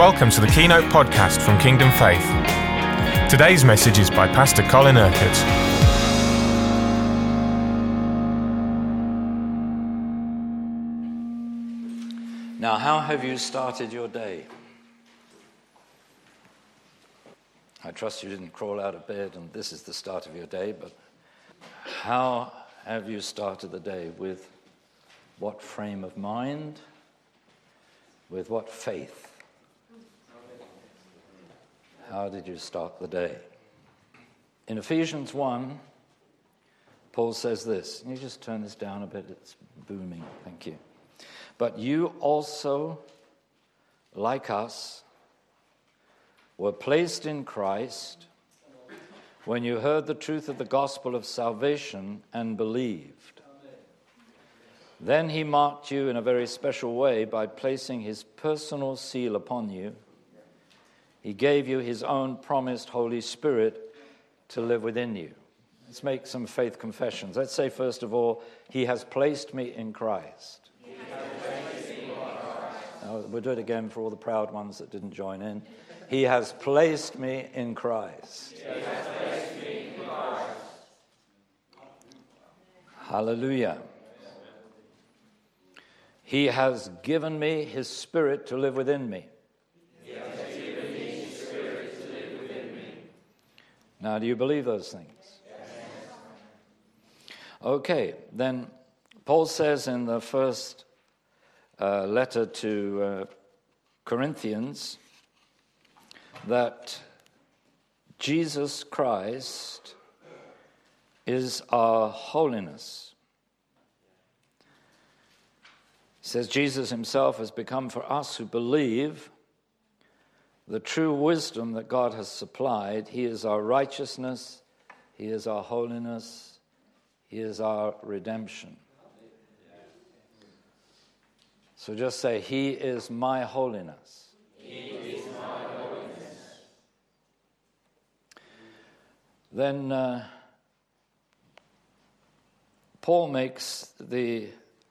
Welcome to the Keynote Podcast from Kingdom Faith. Today's message is by Pastor Colin Urquhart. Now, how have you started your day? I trust you didn't crawl out of bed and this is the start of your day, but how have you started the day? With what frame of mind? With what faith? How did you start the day? In Ephesians 1, Paul says this. Can you just turn this down a bit? It's booming. Thank you. But you also, like us, were placed in Christ when you heard the truth of the gospel of salvation and believed. Then he marked you in a very special way by placing his personal seal upon you. He gave you his own promised Holy Spirit to live within you. Let's make some faith confessions. Let's say, first of all, he has placed me in Christ. Now, we'll do it again for all the proud ones that didn't join in. He has placed me in Christ. Hallelujah. He has given me his Spirit to live within me. Now, do you believe those things? Yes. Okay, then Paul says in the first letter to Corinthians that Jesus Christ is our holiness. He says Jesus himself has become for us who believe the true wisdom that God has supplied. He is our righteousness, he is our holiness, he is our redemption. So just say, he is my holiness. He is my holiness. Then Paul makes this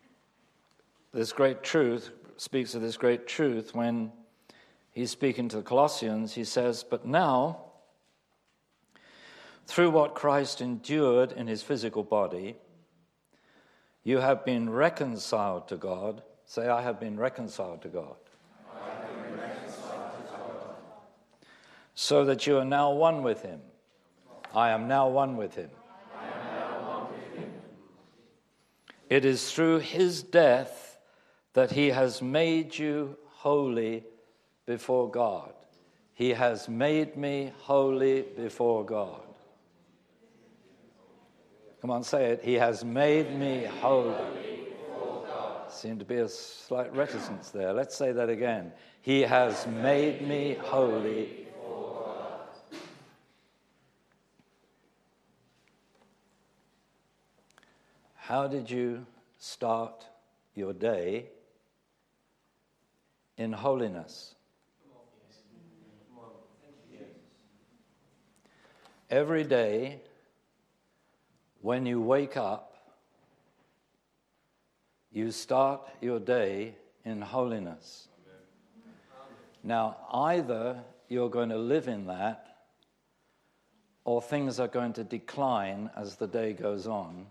great truth, speaks of this great truth when he's speaking to the Colossians. He says, but now, through what Christ endured in his physical body, you have been reconciled to God. Say, I have been reconciled to God. I have been reconciled to God. So that you are now one with him. I am now one with him. I am now one with him. It is through his death that he has made you holy before God. He has made me holy before God. Come on, say it. He has made me holy. Seemed to be a slight reticence there. Let's say that again. He has made me holy. How did you start your day in holiness? Every day when you wake up, you start your day in holiness. Now, either you're going to live in that, or things are going to decline as the day goes on.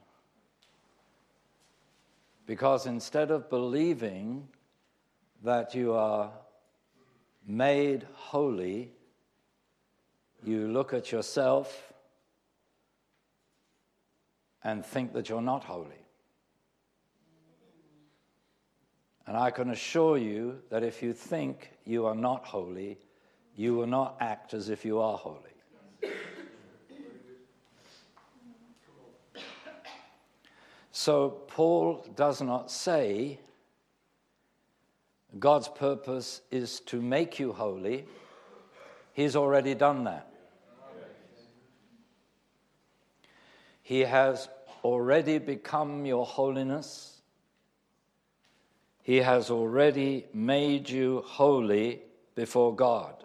Because instead of believing that you are made holy, you look at yourself and think that you're not holy. And I can assure you that if you think you are not holy, you will not act as if you are holy. So Paul does not say God's purpose is to make you holy. He's already done that. He has already become your holiness. He has already made you holy before God.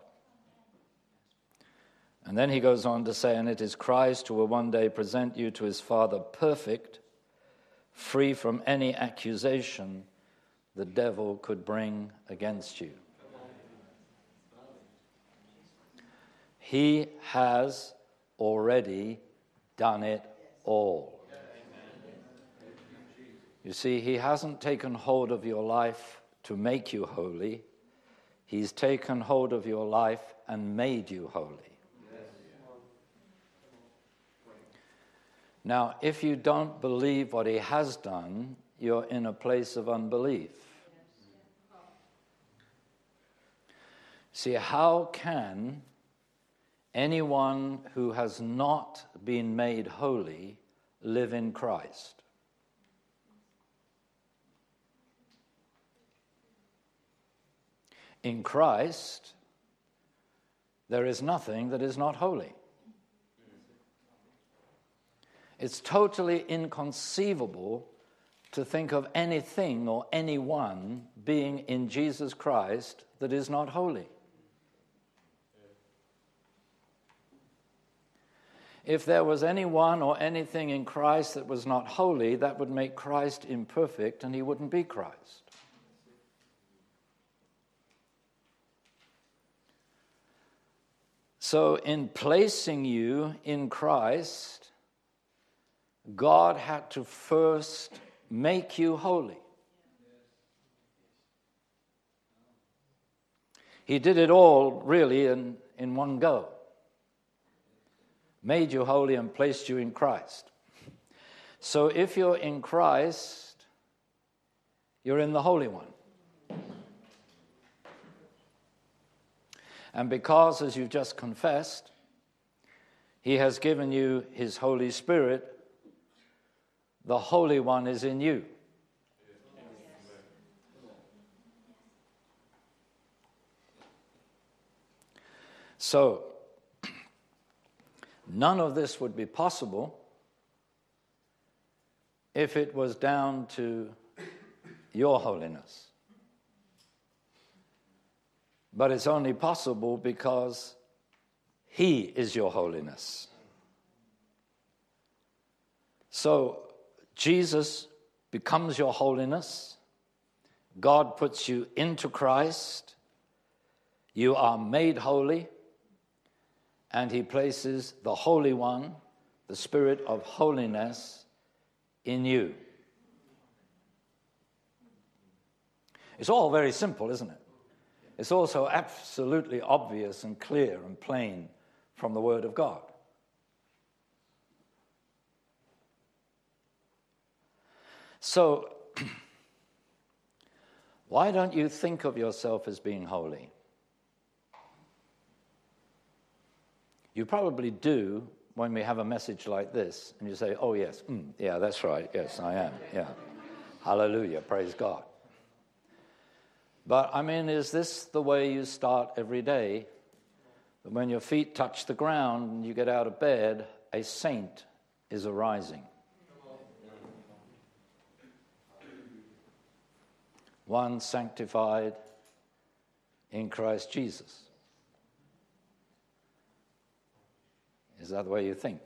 And then he goes on to say, and it is Christ who will one day present you to his Father perfect, free from any accusation the devil could bring against you. He has already done it all. You see, he hasn't taken hold of your life to make you holy. He's taken hold of your life and made you holy. Now, if you don't believe what he has done, you're in a place of unbelief. See, how can anyone who has not been made holy live in Christ? In Christ, there is nothing that is not holy. It's totally inconceivable to think of anything or anyone being in Jesus Christ that is not holy. If there was anyone or anything in Christ that was not holy, that would make Christ imperfect and he wouldn't be Christ. So in placing you in Christ, God had to first make you holy. He did it all really in one go. Made you holy and placed you in Christ. So if you're in Christ, you're in the Holy One. And because, as you've just confessed, he has given you his Holy Spirit, the Holy One is in you. So, none of this would be possible if it was down to your holiness. But it's only possible because he is your holiness. So Jesus becomes your holiness. God puts you into Christ. You are made holy. And he places the Holy One, the Spirit of holiness, in you. It's all very simple, isn't it? It's also absolutely obvious and clear and plain from the Word of God. So, why don't you think of yourself as being holy? You probably do when we have a message like this, and you say, oh yes, yeah, that's right, yes, I am, yeah. Hallelujah, praise God. But, I mean, is this the way you start every day? That when your feet touch the ground and you get out of bed, a saint is arising. One sanctified in Christ Jesus. Is that the way you think?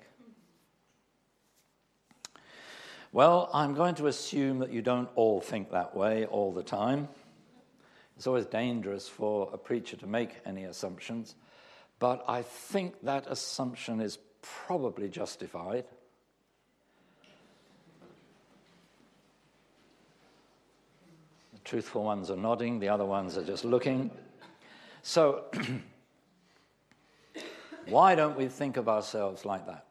Well, I'm going to assume that you don't all think that way all the time. It's always dangerous for a preacher to make any assumptions, but I think that assumption is probably justified. The truthful ones are nodding, the other ones are just looking. So, why don't we think of ourselves like that?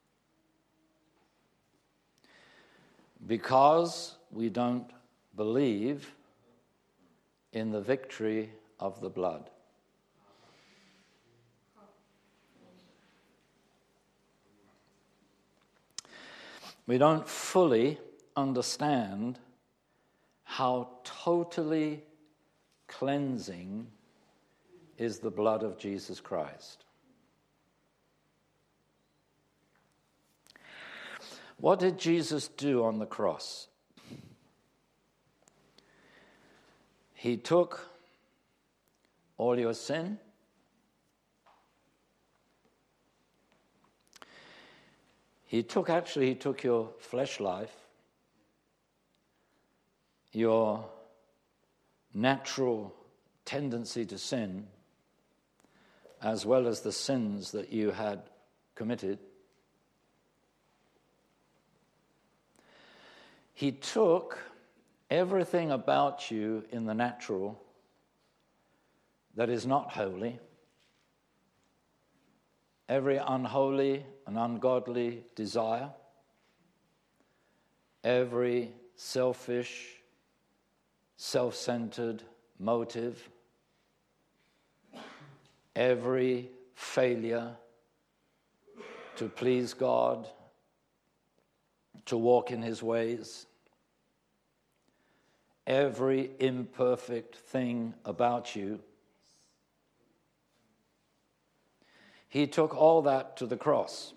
Because we don't believe in the victory of the blood. We don't fully understand how totally cleansing is the blood of Jesus Christ. What did Jesus do on the cross? He took all your sin. He took your flesh life, your natural tendency to sin, as well as the sins that you had committed. He took everything about you in the natural that is not holy, every unholy and ungodly desire, every selfish, self-centered motive, every failure to please God, to walk in His ways, every imperfect thing about you. He took all that to the cross.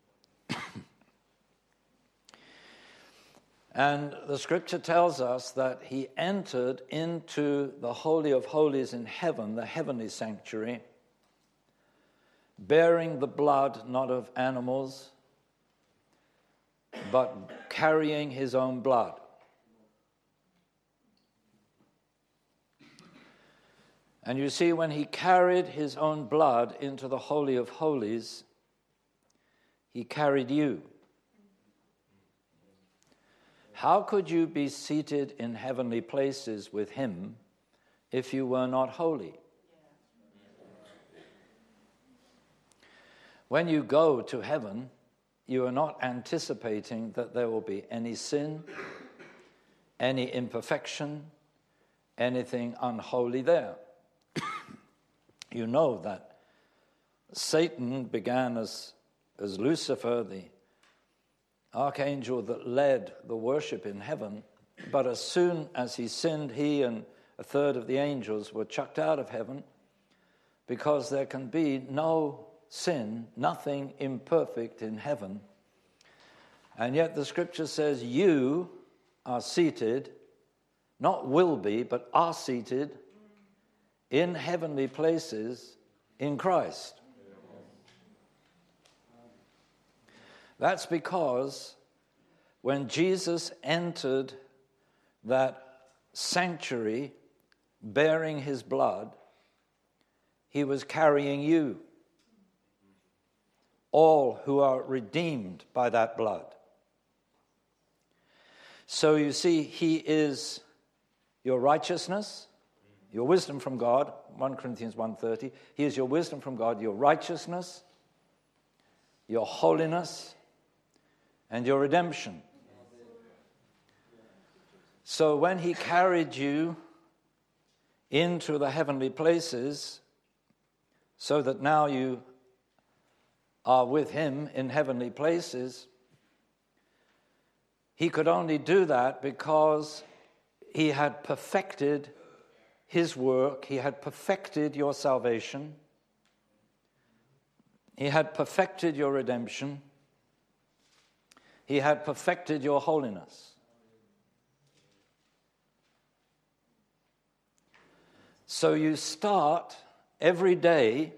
And the scripture tells us that He entered into the Holy of Holies in heaven, the heavenly sanctuary, bearing the blood not of animals, but carrying His own blood. And you see, when He carried His own blood into the Holy of Holies, He carried you. How could you be seated in heavenly places with Him if you were not holy? When you go to heaven, you are not anticipating that there will be any sin, any imperfection, anything unholy there. You know that Satan began as Lucifer, the archangel that led the worship in heaven, but as soon as he sinned, he and a third of the angels were chucked out of heaven, because there can be no sin, nothing imperfect in heaven. And yet the scripture says you are seated, not will be, but are seated in heavenly places in Christ. That's because when Jesus entered that sanctuary bearing His blood, He was carrying you, all who are redeemed by that blood. So you see, He is your righteousness, your wisdom from God, 1 Corinthians 1:30. He is your wisdom from God, your righteousness, your holiness, and your redemption. So when He carried you into the heavenly places, so that now you are with Him in heavenly places, He could only do that because He had perfected His work. He had perfected your salvation. He had perfected your redemption. He had perfected your holiness. So you start every day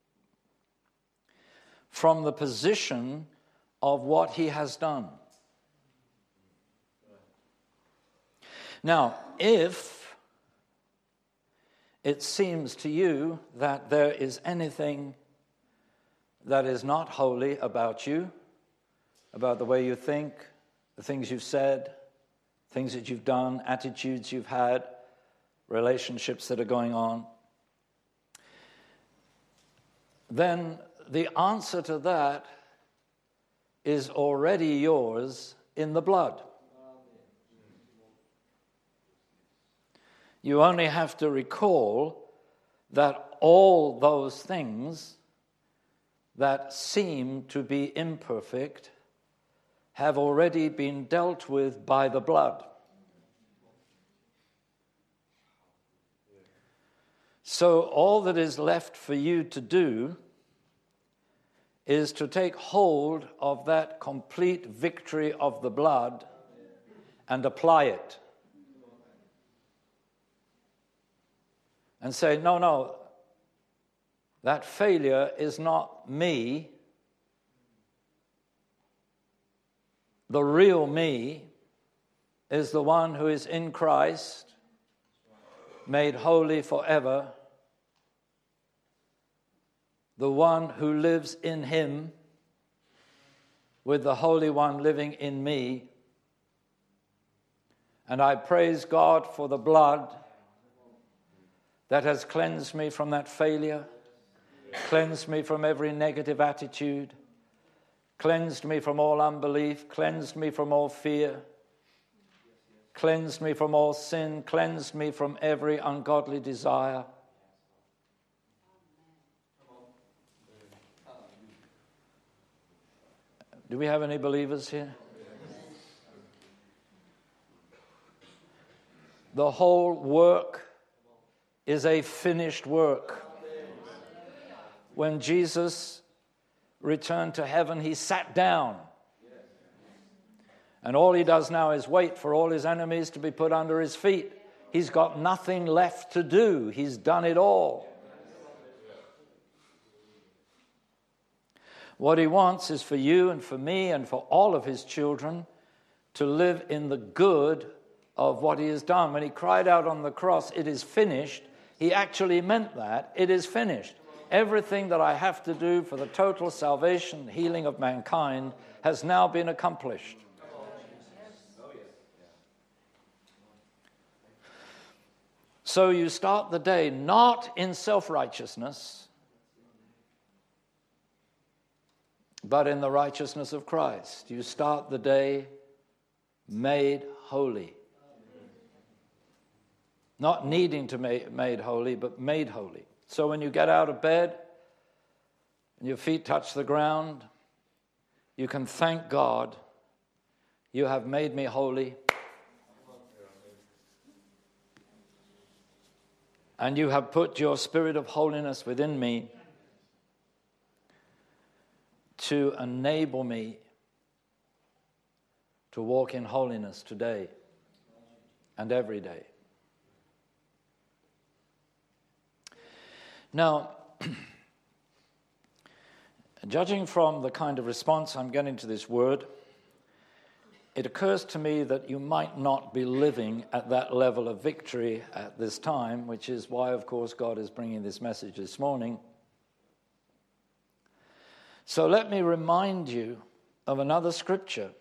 from the position of what He has done. Now, if it seems to you that there is anything that is not holy about you, about the way you think, the things you've said, things that you've done, attitudes you've had, relationships that are going on, then the answer to that is already yours in the blood. You only have to recall that all those things that seem to be imperfect have already been dealt with by the blood. So all that is left for you to do is to take hold of that complete victory of the blood and apply it. And say, no, that failure is not me. The real me is the one who is in Christ, made holy forever, the one who lives in him, with the Holy One living in me. And I praise God for the blood that has cleansed me from that failure, cleansed me from every negative attitude, cleansed me from all unbelief, cleansed me from all fear, cleansed me from all sin, cleansed me from every ungodly desire. Do we have any believers here? The whole work is a finished work. When Jesus returned to heaven, he sat down. And all he does now is wait for all his enemies to be put under his feet. He's got nothing left to do. He's done it all. What he wants is for you and for me and for all of his children to live in the good of what he has done. When he cried out on the cross, "It is finished," he actually meant that. It is finished. Everything that I have to do for the total salvation, healing of mankind has now been accomplished. So you start the day not in self-righteousness, but in the righteousness of Christ. You start the day made holy. Not needing to be made holy, but made holy. So when you get out of bed and your feet touch the ground, you can thank God, "You have made me holy, and you have put your spirit of holiness within me to enable me to walk in holiness today and every day." Now, judging from the kind of response I'm getting to this word, it occurs to me that you might not be living at that level of victory at this time, which is why, of course, God is bringing this message this morning. So let me remind you of another scripture,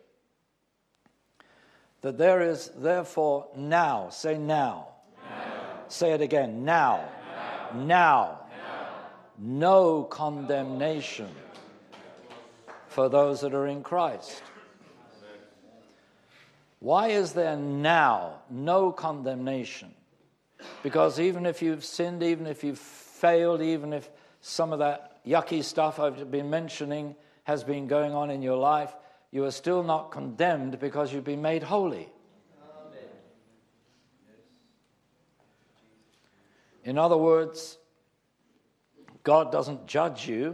that there is therefore now, say now. Say it again, now. Now. No condemnation for those that are in Christ. Why is there now no condemnation? Because even if you've sinned, even if you've failed, even if some of that yucky stuff I've been mentioning has been going on in your life, you are still not condemned because you've been made holy. Amen. In other words, God doesn't judge you.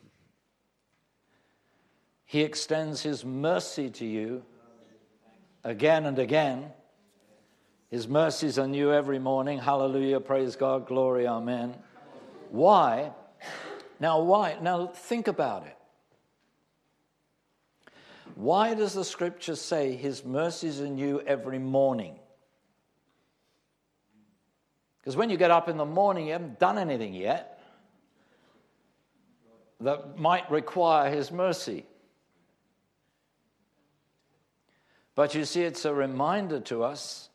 He extends his mercy to you again and again. His mercies are new every morning. Hallelujah, praise God, glory, amen. Why? Now, why? Now, think about it. Why does the scripture say his mercies are new every morning? Because when you get up in the morning, you haven't done anything yet that might require his mercy. But you see, it's a reminder to us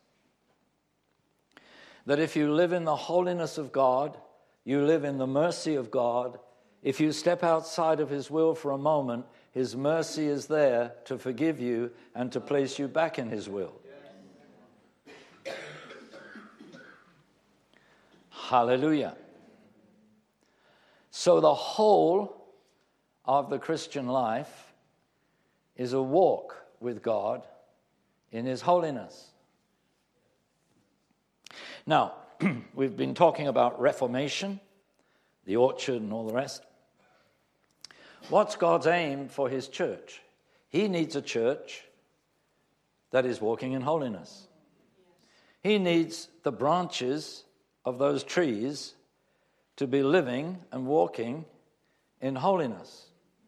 that if you live in the holiness of God, you live in the mercy of God. If you step outside of his will for a moment, his mercy is there to forgive you and to place you back in his will. Hallelujah. So the whole of the Christian life is a walk with God in his holiness. Now, we've been talking about Reformation, the orchard and all the rest. What's God's aim for his church? He needs a church that is walking in holiness. He needs the branches of those trees to be living and walking in holiness.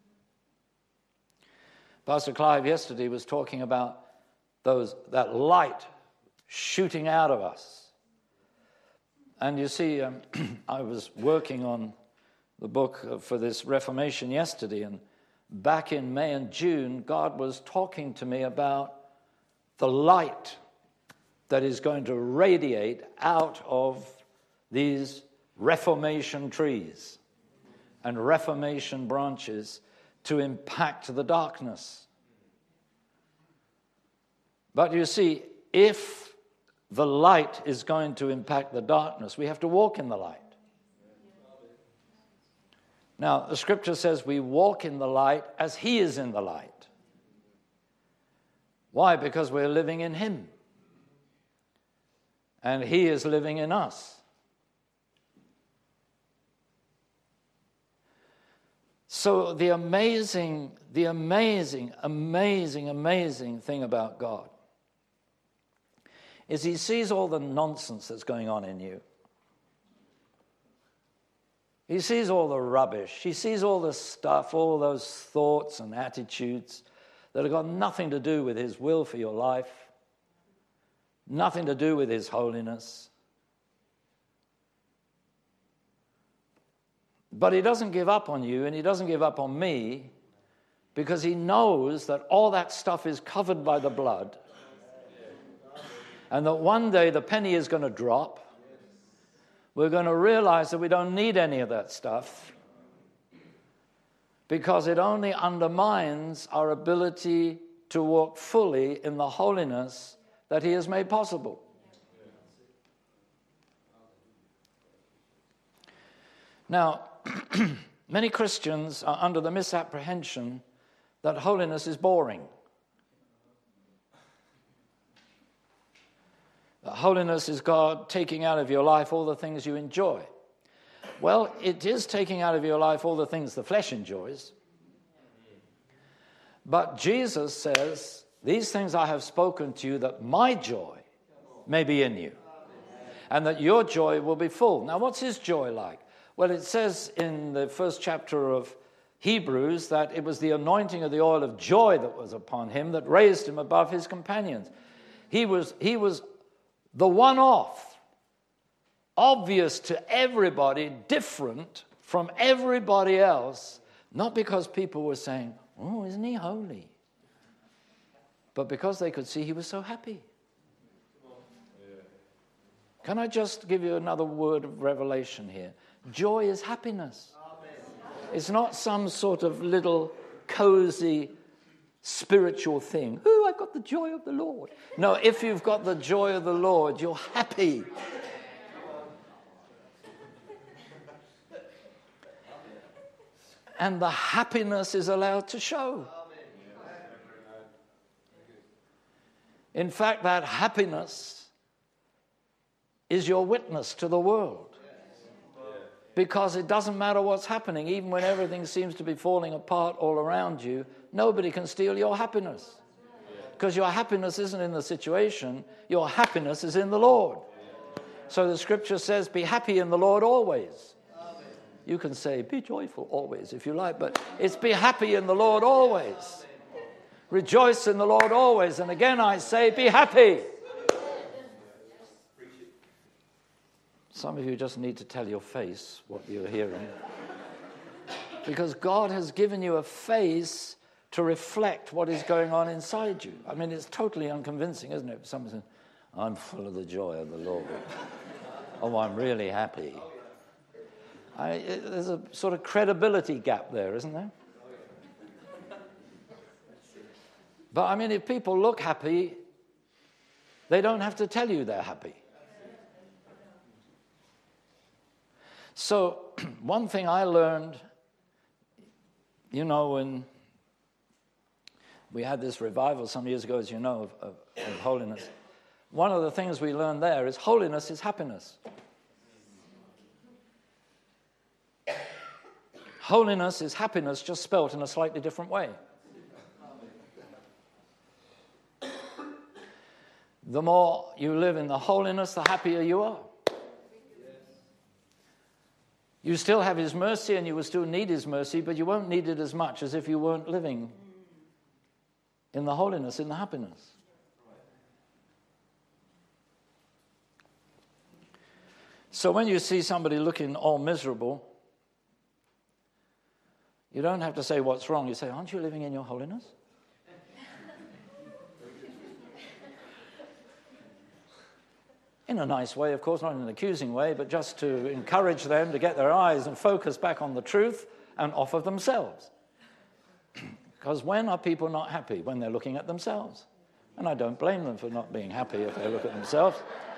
Pastor Clive yesterday was talking about that light shooting out of us. And you see, I was working on the book for this Reformation yesterday, and back in May and June, God was talking to me about the light that is going to radiate out of these Reformation trees and Reformation branches to impact the darkness. But you see, if the light is going to impact the darkness, we have to walk in the light. Now, the scripture says we walk in the light as he is in the light. Why? Because we're living in him. And he is living in us. So the amazing thing about God is he sees all the nonsense that's going on in you. He sees all the rubbish. He sees all the stuff, all those thoughts and attitudes that have got nothing to do with his will for your life, nothing to do with his holiness. But he doesn't give up on you, and he doesn't give up on me, because he knows that all that stuff is covered by the blood, and that one day the penny is going to drop. We're going to realize that we don't need any of that stuff, because it only undermines our ability to walk fully in the holiness that he has made possible. Now, many Christians are under the misapprehension that holiness is boring. That holiness is God taking out of your life all the things you enjoy. Well, it is taking out of your life all the things the flesh enjoys. But Jesus says, these things I have spoken to you, that my joy may be in you, and that your joy will be full. Now, what's his joy like? Well, it says in the first chapter of Hebrews that it was the anointing of the oil of joy that was upon him that raised him above his companions. He was the one-off, obvious to everybody, different from everybody else, not because people were saying, oh, isn't he holy? But because they could see he was so happy. Can I just give you another word of revelation here? Joy is happiness. It's not some sort of little cozy spiritual thing. Oh, I've got the joy of the Lord. No, if you've got the joy of the Lord, you're happy. And the happiness is allowed to show. In fact, that happiness is your witness to the world. Because it doesn't matter what's happening, even when everything seems to be falling apart all around you, nobody can steal your happiness. Because your happiness isn't in the situation, your happiness is in the Lord. So the scripture says, be happy in the Lord always. You can say, be joyful always if you like, but it's be happy in the Lord always. Rejoice in the Lord always. And again I say, be happy. Some of you just need to tell your face what you're hearing. Because God has given you a face to reflect what is going on inside you. I mean, it's totally unconvincing, isn't it? Someone says, I'm full of the joy of the Lord. Oh, I'm really happy. There's a sort of credibility gap there, isn't there? But I mean, if people look happy, they don't have to tell you they're happy. So, one thing I learned, you know, when we had this revival some years ago, as you know, of holiness, one of the things we learned there is holiness is happiness. Holiness is happiness, just spelt in a slightly different way. The more you live in the holiness, the happier you are. You still have his mercy and you will still need his mercy, but you won't need it as much as if you weren't living in the holiness, in the happiness. So when you see somebody looking all miserable, You don't have to say what's wrong. You say, aren't you living in your holiness? In a nice way, of course, not in an accusing way, but just to encourage them to get their eyes and focus back on the truth and off of themselves. Because when are people not happy? When they're looking at themselves. And I don't blame them for not being happy if they look at themselves.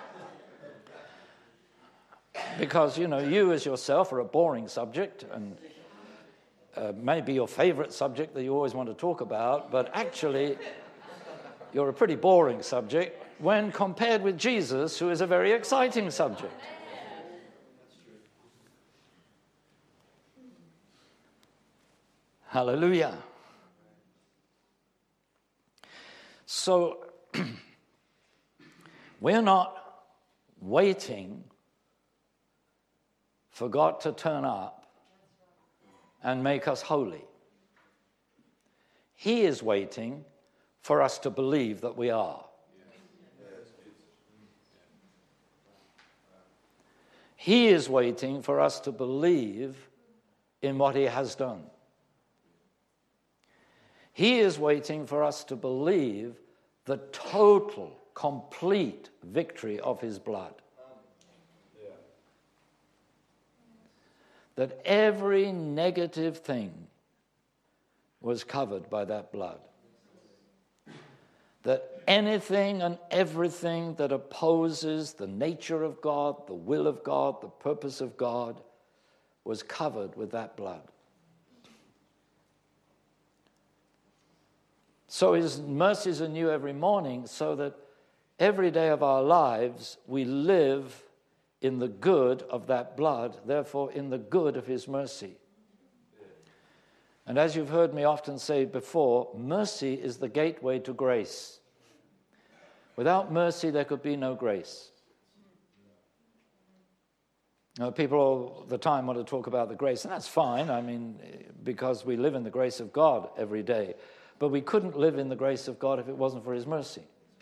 Because, you as yourself are a boring subject, and maybe your favorite subject that you always want to talk about, but actually you're a pretty boring subject when compared with Jesus, who is a very exciting subject. Hallelujah. So, we're not waiting for God to turn up and make us holy. He is waiting for us to believe that we are. He is waiting for us to believe in what he has done. He is waiting for us to believe the total, complete victory of his blood. That every negative thing was covered by that blood. That anything and everything that opposes the nature of God, the will of God, the purpose of God, was covered with that blood. So his mercies are new every morning, so that every day of our lives we live in the good of that blood, therefore in the good of his mercy. And as you've heard me often say before, mercy is the gateway to grace. Without mercy, there could be no grace. Now, people all the time want to talk about the grace, and that's fine, because we live in the grace of God every day. But we couldn't live in the grace of God if it wasn't for his mercy.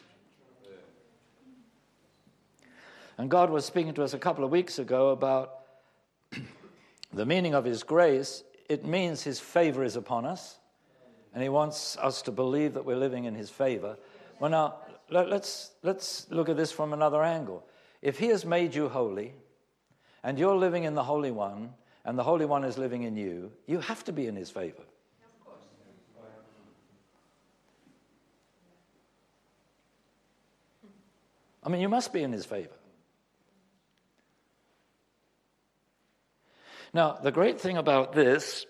And God was speaking to us a couple of weeks ago about the meaning of his grace. It means his favor is upon us, and he wants us to believe that we're living in his favor. Well, now, let's look at this from another angle. If he has made you holy, and you're living in the Holy One, and the Holy One is living in you, you have to be in his favor. You must be in his favor. Now, the great thing about this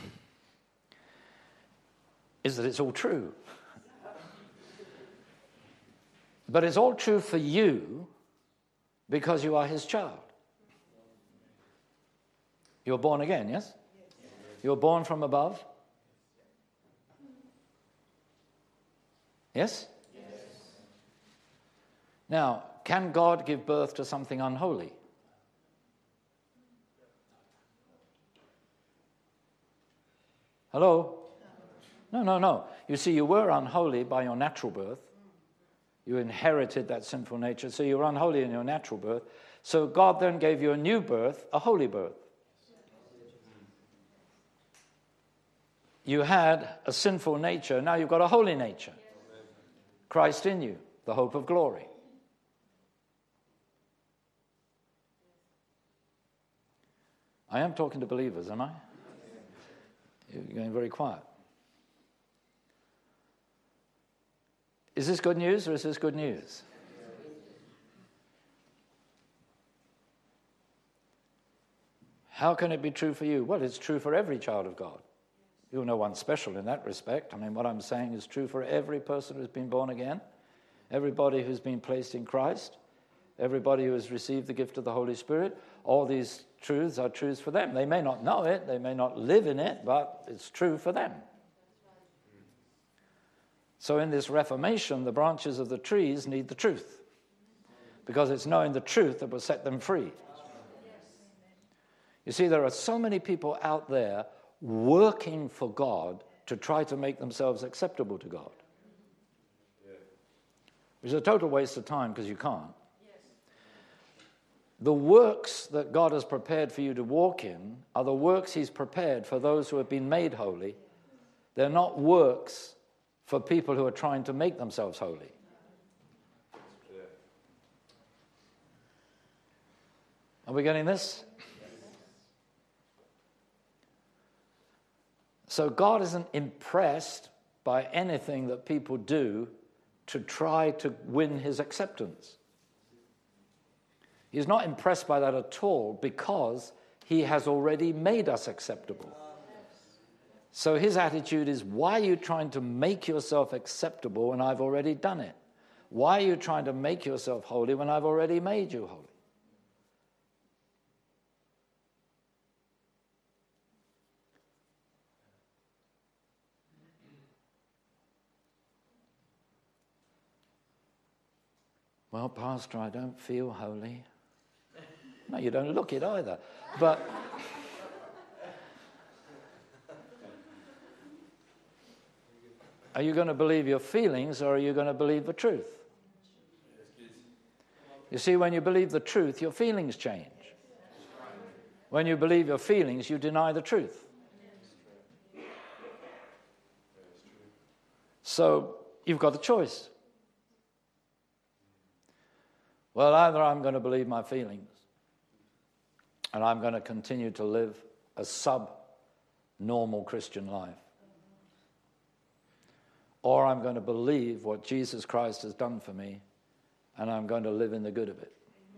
is that it's all true. But it's all true for you because you are his child. You're born again, yes? You're born from above? Yes? Now, can God give birth to something unholy? Hello? No. You see, you were unholy by your natural birth. You inherited that sinful nature, so you were unholy in your natural birth. So God then gave you a new birth, a holy birth. You had a sinful nature, now you've got a holy nature. Christ in you, the hope of glory. I am talking to believers, am I? You're going very quiet. Is this good news or is this good news? How can it be true for you? Well, it's true for every child of God. You're no one special in that respect. What I'm saying is true for every person who's been born again, everybody who's been placed in Christ, everybody who has received the gift of the Holy Spirit. All these truths are truths for them. They may not know it, they may not live in it, but it's true for them. So in this Reformation, the branches of the trees need the truth, because it's knowing the truth that will set them free. You see, there are so many people out there working for God to try to make themselves acceptable to God. Which is a total waste of time because you can't. the works that God has prepared for you to walk in are the works he's prepared for those who have been made holy. They're not works for people who are trying to make themselves holy. Are we getting this? So God isn't impressed by anything that people do to try to win his acceptance. He's not impressed by that at all because he has already made us acceptable. So his attitude is, why are you trying to make yourself acceptable when I've already done it? Why are you trying to make yourself holy when I've already made you holy? Well, Pastor, I don't feel holy. No, you don't look it either. But are you going to believe your feelings or are you going to believe the truth? You see, when you believe the truth, your feelings change. When you believe your feelings, you deny the truth. So you've got the choice. Well, either I'm going to believe my feelings and I'm going to continue to live a sub-normal Christian life, or I'm going to believe what Jesus Christ has done for me and I'm going to live in the good of it.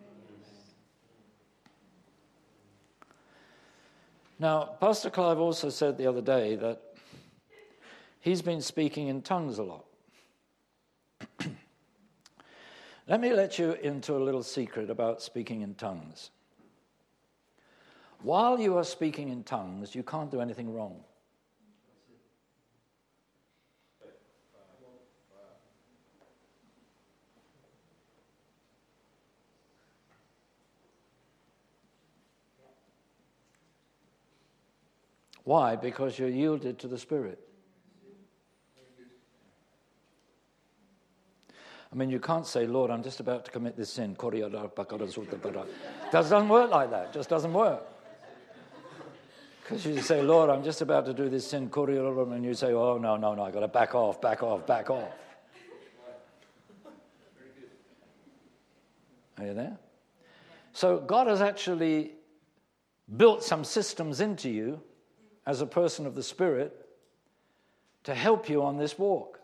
Now, Pastor Clive also said the other day that he's been speaking in tongues a lot. Let me let you into a little secret about speaking in tongues. While you are speaking in tongues, you can't do anything wrong. Why? Because you're yielded to the Spirit. I mean, you can't say, Lord, I'm just about to commit this sin. Doesn't work like that. Just doesn't work. Because you say, Lord, I'm just about to do this sin. And you say, oh, no, I've got to back off. Are you there? So God has actually built some systems into you as a person of the Spirit to help you on this walk.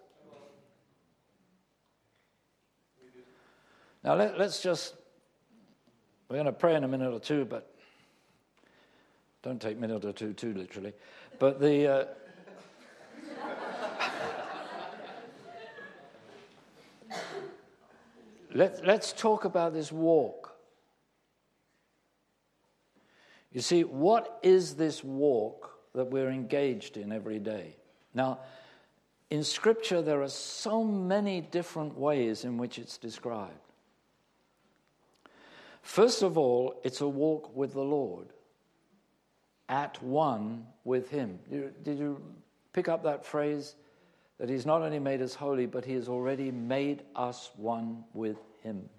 Now, let's just, we're going to pray in a minute or two, but don't take a minute or two too literally. But let's talk about this walk. You see, what is this walk that we're engaged in every day? Now, in Scripture, there are so many different ways in which it's described. First of all, it's a walk with the Lord, at one with him. Did you pick up that phrase? That he's not only made us holy, but he has already made us one with him.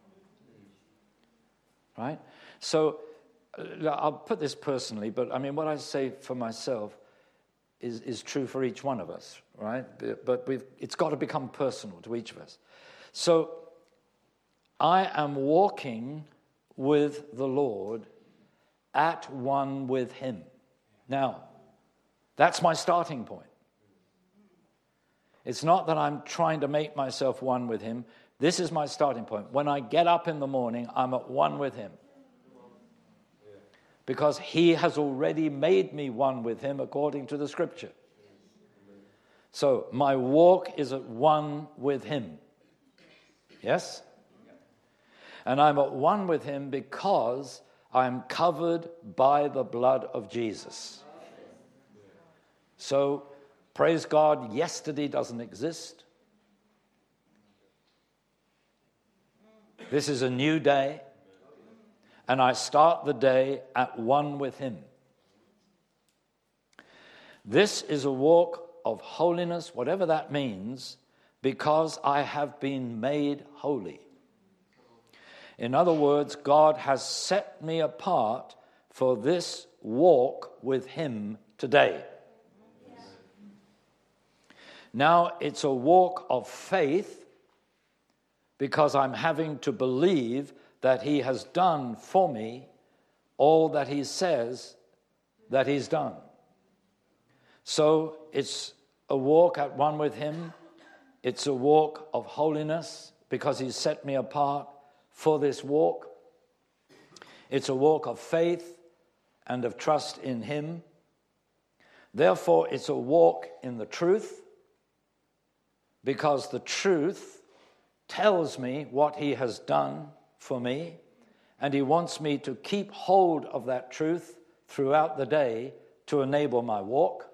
Right? So, I'll put this personally, but I mean, what I say for myself is true for each one of us, right? But it's got to become personal to each of us. So, I am walking with the Lord at one with him. Now, that's my starting point. It's not that I'm trying to make myself one with him. This is my starting point. When I get up in the morning, I'm at one with him. Because he has already made me one with him according to the Scripture. So my walk is at one with him. Yes? And I'm at one with him because I'm covered by the blood of Jesus. So, praise God, yesterday doesn't exist. This is a new day. And I start the day at one with him. This is a walk of holiness, whatever that means, because I have been made holy. In other words, God has set me apart for this walk with him today. Now it's a walk of faith because I'm having to believe that he has done for me all that he says that he's done. So it's a walk at one with him. It's a walk of holiness because he's set me apart for this walk. It's a walk of faith and of trust in him. Therefore, it's a walk in the truth because the truth tells me what he has done for me, and he wants me to keep hold of that truth throughout the day to enable my walk.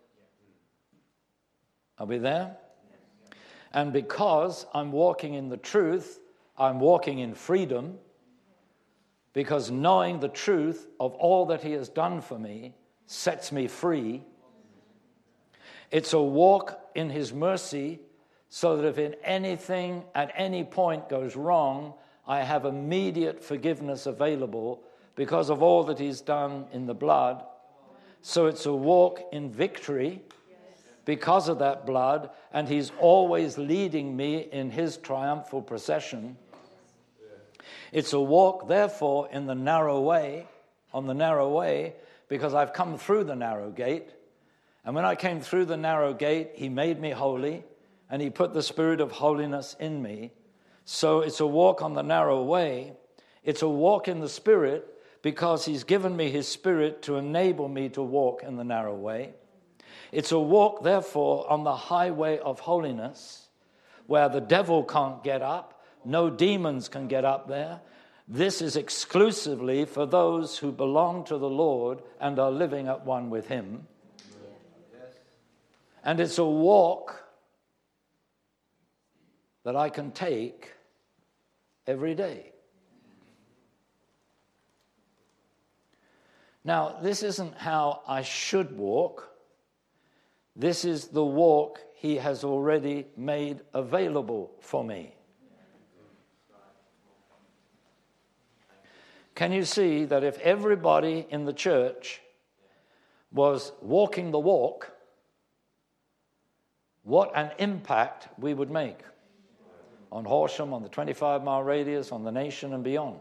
Are we there? And because I'm walking in the truth, I'm walking in freedom, because knowing the truth of all that he has done for me sets me free. It's a walk in his mercy, so that if in anything at any point goes wrong, I have immediate forgiveness available because of all that he's done in the blood. So it's a walk in victory because of that blood, and he's always leading me in his triumphal procession. It's a walk, therefore, in the narrow way, on the narrow way, because I've come through the narrow gate. And when I came through the narrow gate, he made me holy, and he put the spirit of holiness in me. So it's a walk on the narrow way. It's a walk in the spirit because he's given me his spirit to enable me to walk in the narrow way. It's a walk, therefore, on the highway of holiness, where the devil can't get up, no demons can get up there. This is exclusively for those who belong to the Lord and are living at one with him. And it's a walk that I can take every day. Now, this isn't how I should walk. This is the walk he has already made available for me. Can you see that if everybody in the church was walking the walk, what an impact we would make on Horsham, on the 25-mile radius, on the nation and beyond.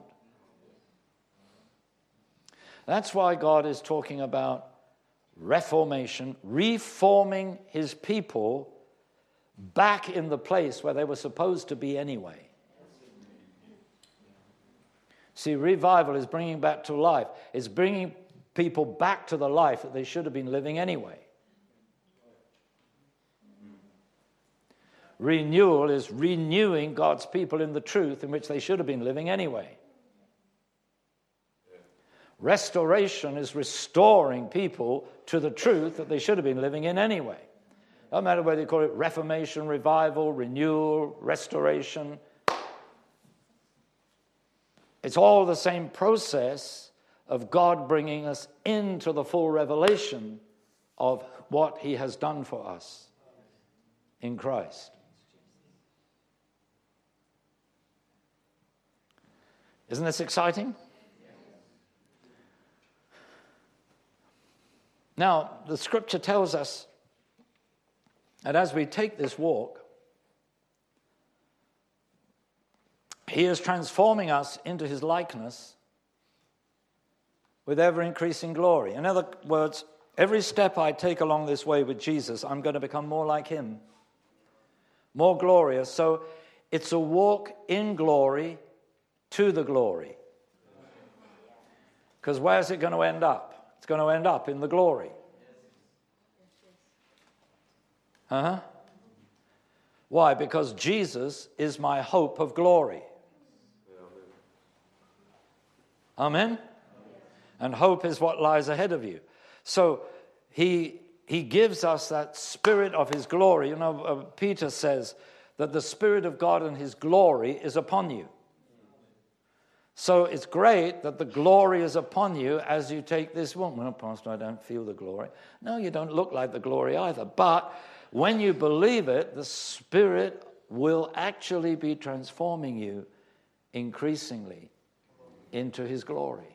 That's why God is talking about reformation, reforming his people back in the place where they were supposed to be anyway. See, revival is bringing back to life. It's bringing people back to the life that they should have been living anyway. Renewal is renewing God's people in the truth in which they should have been living anyway. Restoration is restoring people to the truth that they should have been living in anyway. No matter whether you call it reformation, revival, renewal, restoration. It's all the same process of God bringing us into the full revelation of what he has done for us in Christ. Isn't this exciting? Now, the scripture tells us that as we take this walk, he is transforming us into his likeness with ever-increasing glory. In other words, every step I take along this way with Jesus, I'm going to become more like him, more glorious. So it's a walk in glory to the glory. Because where's it going to end up? It's going to end up in the glory. Why? Because Jesus is my hope of glory. Amen? And hope is what lies ahead of you. So he gives us that spirit of his glory. You know, Peter says that the Spirit of God and his glory is upon you. So it's great that the glory is upon you as you take this one. Well, Pastor, I don't feel the glory. No, you don't look like the glory either. But when you believe it, the Spirit will actually be transforming you increasingly into his glory.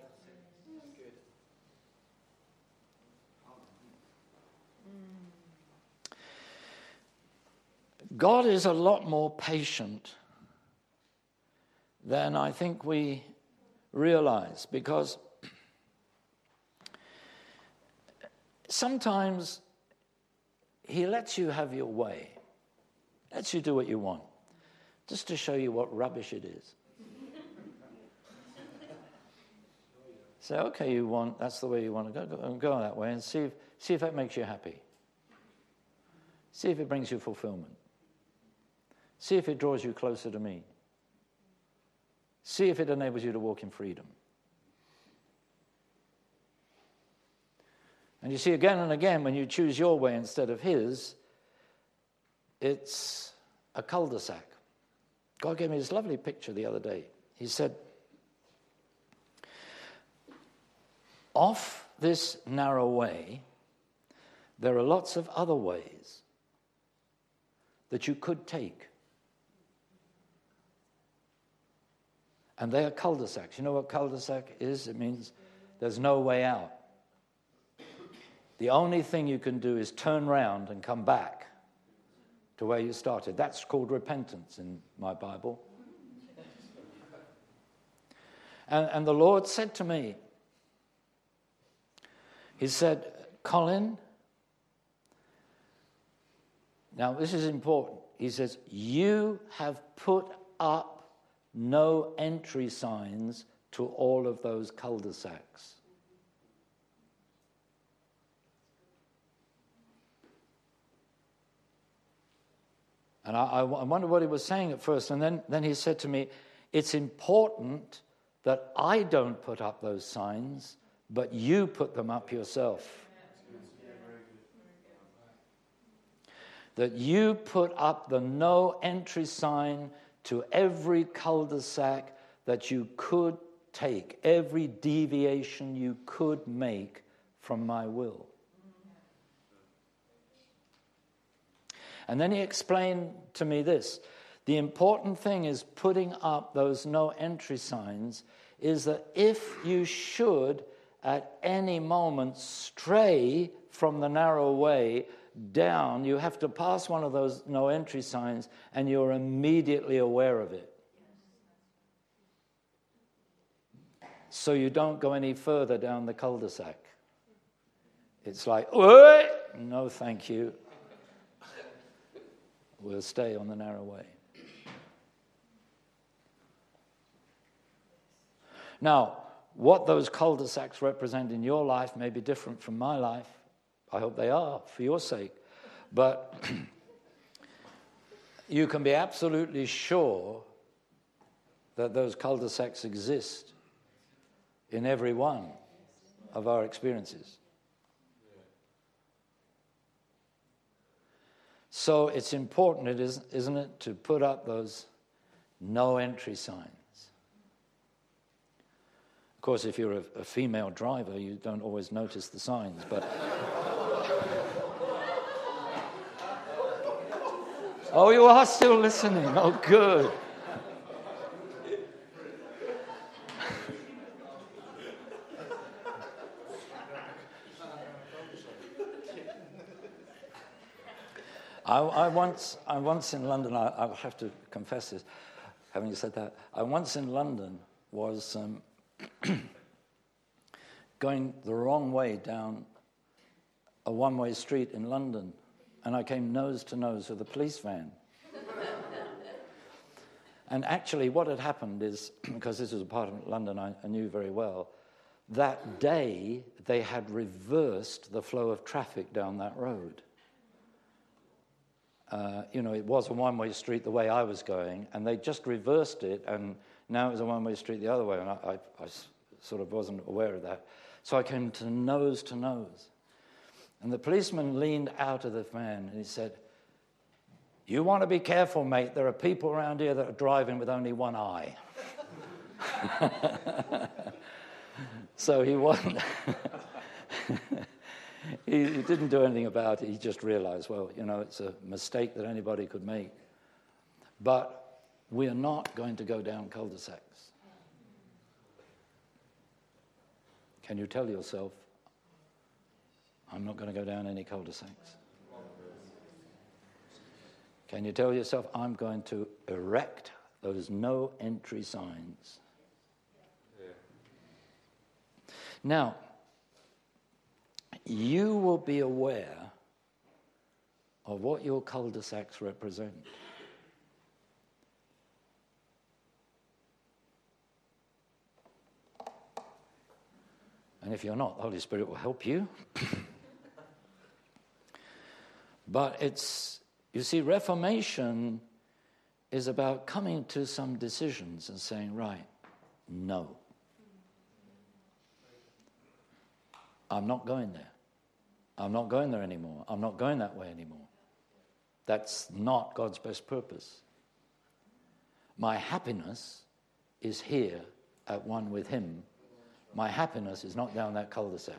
God is a lot more patient than I think we realize, because sometimes he lets you have your way, lets you do what you want, just to show you what rubbish it is. Say, okay, that's the way you want to go that way, and see if that makes you happy. See if it brings you fulfillment. See if it draws you closer to me. See if it enables you to walk in freedom. And you see, again and again, when you choose your way instead of his, it's a cul-de-sac. God gave me this lovely picture the other day. He said, off this narrow way, there are lots of other ways that you could take. And they are cul-de-sacs. You know what cul-de-sac is? It means there's no way out. The only thing you can do is turn round and come back to where you started. That's called repentance in my Bible. And the Lord said to me, he said, Colin, now this is important. He says, you have put up no entry signs to all of those cul-de-sacs. And I wondered what he was saying at first, and then he said to me, it's important that I don't put up those signs, but you put them up yourself. That you put up the no entry sign to every cul-de-sac that you could take, every deviation you could make from my will. And then he explained to me this. The important thing is putting up those no entry signs is that if you should at any moment stray from the narrow way down, you have to pass one of those no entry signs and you're immediately aware of it. So you don't go any further down the cul-de-sac. It's like, no thank you. We'll stay on the narrow way. Now, what those cul-de-sacs represent in your life may be different from my life. I hope they are, for your sake. But you can be absolutely sure that those cul-de-sacs exist in every one of our experiences. So it's important, isn't it, to put up those no entry signs. Of course, if you're a female driver, you don't always notice the signs, but... Oh, you are still listening. Oh, good. I once in London, I have to confess this, having said that, I once in London was going the wrong way down a one-way street in London, and I came nose to nose with a police van. And actually what had happened is, because this was a part of London I knew very well, that day they had reversed the flow of traffic down that road. It was a one-way street the way I was going, and they just reversed it, and now it was a one-way street the other way, and I sort of wasn't aware of that. So I came to nose, and the policeman leaned out of the van, and he said, "You want to be careful, mate. There are people around here that are driving with only one eye." So he wasn't... He didn't do anything about it. He just realized, well, it's a mistake that anybody could make. But we are not going to go down cul-de-sacs. Can you tell yourself, I'm not going to go down any cul-de-sacs? Can you tell yourself, I'm going to erect those no entry signs? Now, you will be aware of what your cul-de-sacs represent. And if you're not, the Holy Spirit will help you. But you see, Reformation is about coming to some decisions and saying, right, no. I'm not going there. I'm not going there anymore. I'm not going that way anymore. That's not God's best purpose. My happiness is here at one with Him. My happiness is not down that cul-de-sac.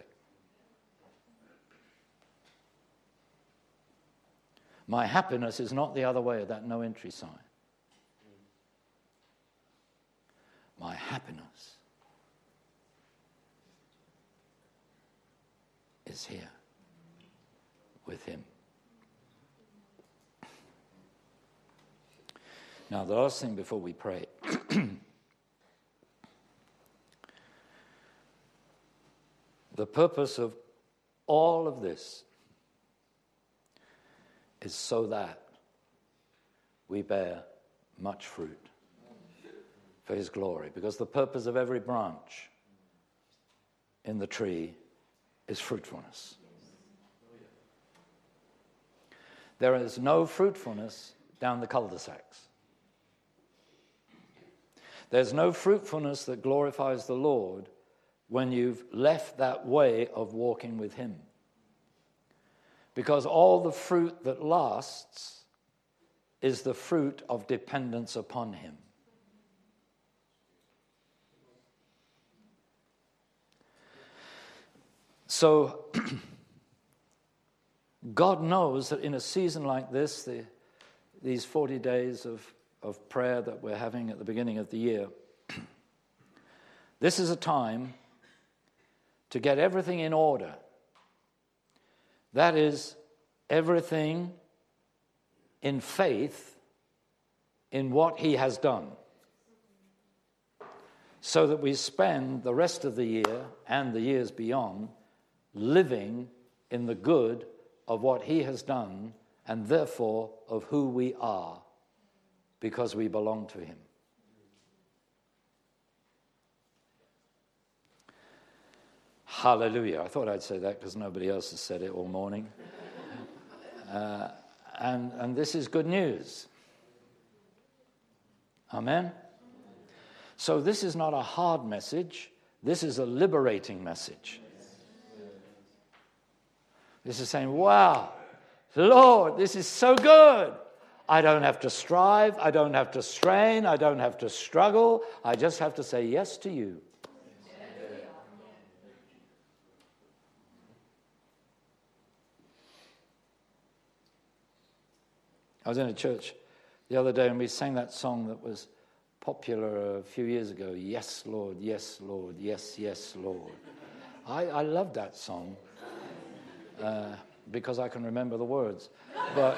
My happiness is not the other way of that no entry sign. My happiness is here with Him. Now, the last thing before we pray. The purpose of all of this is so that we bear much fruit for His glory. Because the purpose of every branch in the tree is fruitfulness. There is no fruitfulness down the cul-de-sacs. There's no fruitfulness that glorifies the Lord when you've left that way of walking with Him. Because all the fruit that lasts is the fruit of dependence upon Him. So, God knows that in a season like this, these 40 days of prayer that we're having at the beginning of the year, this is a time to get everything in order. That is, everything in faith in what He has done, so that we spend the rest of the year and the years beyond living in the good of what He has done, and therefore of who we are, because we belong to Him. Hallelujah. I thought I'd say that because nobody else has said it all morning. And this is good news. Amen? So this is not a hard message. This is a liberating message. This is saying, wow, Lord, this is so good. I don't have to strive. I don't have to strain. I don't have to struggle. I just have to say yes to You. I was in a church the other day and we sang that song that was popular a few years ago. Yes, Lord, yes, Lord, yes, yes, Lord. I love that song because I can remember the words. But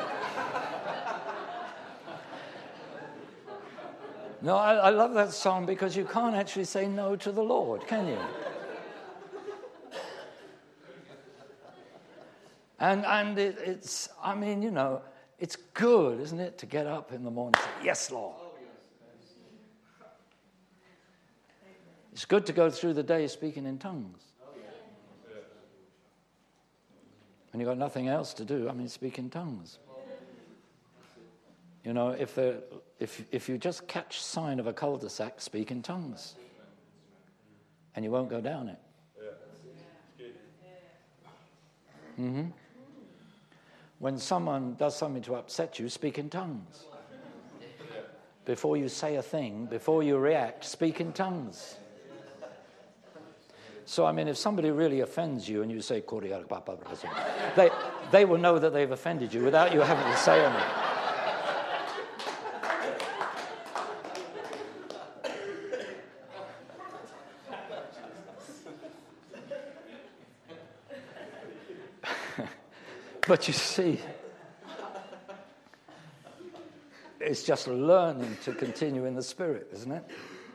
no, I love that song because you can't actually say no to the Lord, can you? And it's, I mean, you know, it's good, isn't it, to get up in the morning and say, yes, Lord. It's good to go through the day speaking in tongues. When you've got nothing else to do, I mean, speak in tongues. You know, if you just catch sign of a cul-de-sac, speak in tongues. And you won't go down it. Mm-hmm. When someone does something to upset you, speak in tongues. Before you say a thing, before you react, speak in tongues. So, I mean, if somebody really offends you and you say, they will know that they've offended you without you having to say anything. But you see, it's just learning to continue in the Spirit, isn't it?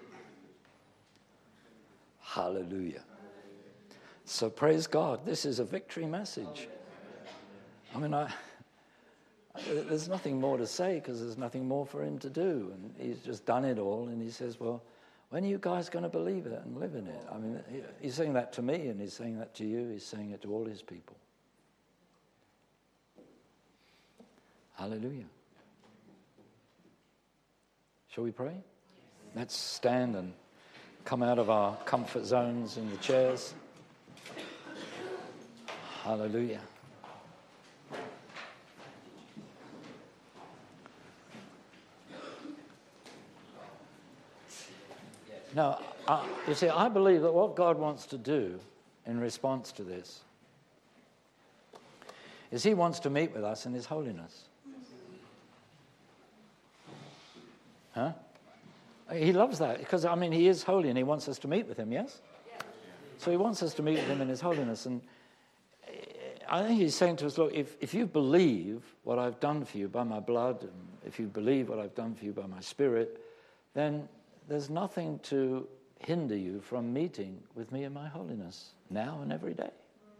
Hallelujah. So praise God. This is a victory message. I mean, there's nothing more to say because there's nothing more for him to do. And he's just done it all. And he says, well, when are you guys going to believe it and live in it? I mean, he's saying that to me and he's saying that to you. He's saying it to all his people. Hallelujah. Shall we pray? Let's stand and come out of our comfort zones in the chairs. Hallelujah. Now, you see, I believe that what God wants to do in response to this is he wants to meet with us in his holiness. Huh? He loves that because, I mean, he is holy and he wants us to meet with him, yes? So he wants us to meet with him in his holiness. And I think he's saying to us, look, if you believe what I've done for you by my blood, and if you believe what I've done for you by my Spirit, then there's nothing to hinder you from meeting with me in my holiness now and every day.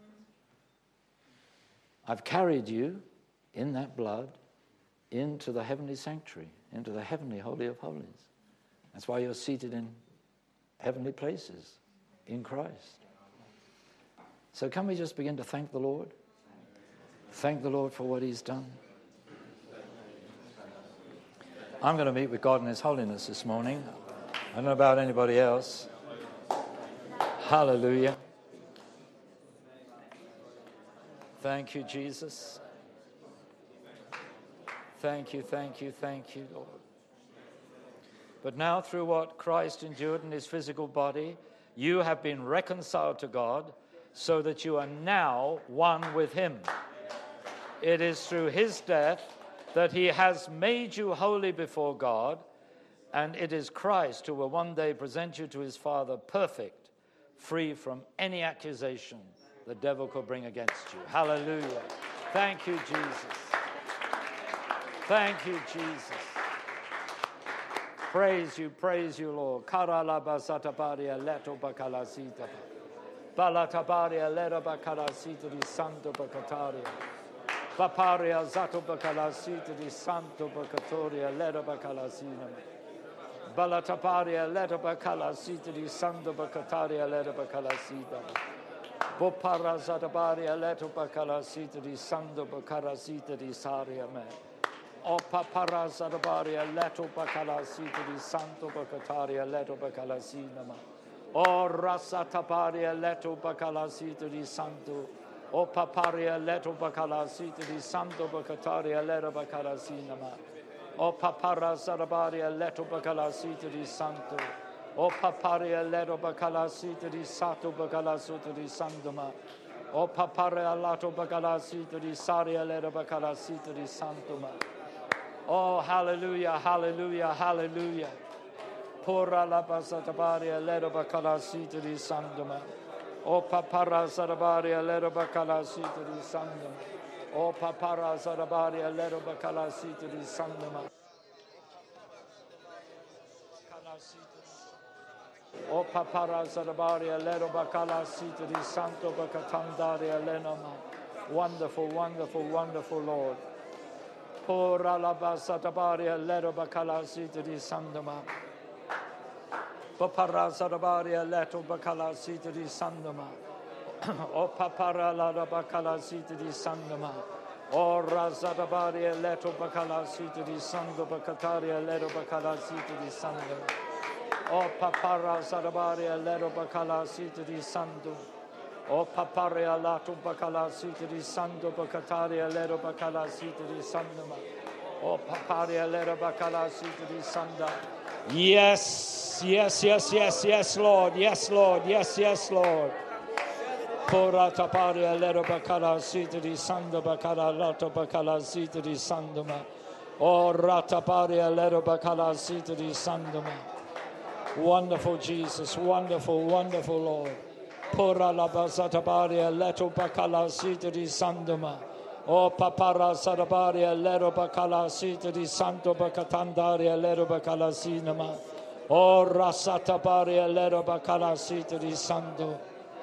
I've carried you in that blood into the heavenly sanctuary, into the heavenly holy of holies. That's why you're seated in heavenly places in Christ. So can we just begin to thank the Lord? Thank the Lord for what he's done. I'm going to meet with God in his holiness this morning. I don't know about anybody else. Hallelujah. Thank you, Jesus. Thank you, thank you, thank you, Lord. But now through what Christ endured in his physical body, you have been reconciled to God so that you are now one with him. It is through his death that he has made you holy before God, and it is Christ who will one day present you to his Father perfect, free from any accusation the devil could bring against you. Hallelujah. Thank you, Jesus. Thank you, Jesus. Praise you, Lord. Karalabasatabaria leto bakalasita. Balatabaria leto bakalasita di santo bacataria. Paparia zato bakalasita di santo bacatoria leto bakalasina. Balatabaria leto bakalasita di santo bacataria leto bakalasita. Popara zatabaria leto bakalasita di santo bacarasita di saria me. O papara zatabaria leto bakalasita di santo bacataria leto bakalasina ma. O rasatabaria leto bakalasita di santo. O paparia leto bakalasita di santo bacataria leto bakalasina ma. O papara zatabaria leto bakalasita di santo. O paparia leto bakalasita di santo bakalasita di santo ma. O paparia leto bakalasita di saria leto bakalasita di santo ma. Oh, hallelujah, hallelujah, hallelujah. Pura la basatabaria leto bakalasita di santo ma. O papara zatabaria leto bakalasita di santo ma. O papara zatabaria leto bakalasita di santo ma. O papara zatabaria leto bakalasita di santo bakatandaria lenoma. Wonderful, wonderful, wonderful Lord. Pura la basatabaria leto bakalasita di santo ma. Papara zatabaria leto bakalasita di santo ma. O papara la bakalasita di santo ma. O razatabaria leto bakalasita di santo bakataria leto bakalasita di santo ma. O papara zatabaria leto bakalasita di santo. O paparia lato bakalasita di santo bakataria leto bakalasita di santo ma. O paparia leto bakalasita di santo. Yes, yes, yes, yes, yes, Lord, yes, Lord, yes, yes, Lord. Pora taparia leto bakalasita di santo bakala lato bakalasita di santo ma. O rataparia leto bakalasita di santo ma. Wonderful Jesus, wonderful, wonderful Lord. Pura la basatabaria leto bakalasita di santo ma. O papara sarabaria lero bakala sita di santo bakatandaria lero bakala sinama. O rasatabaria lero bakala sita di santo.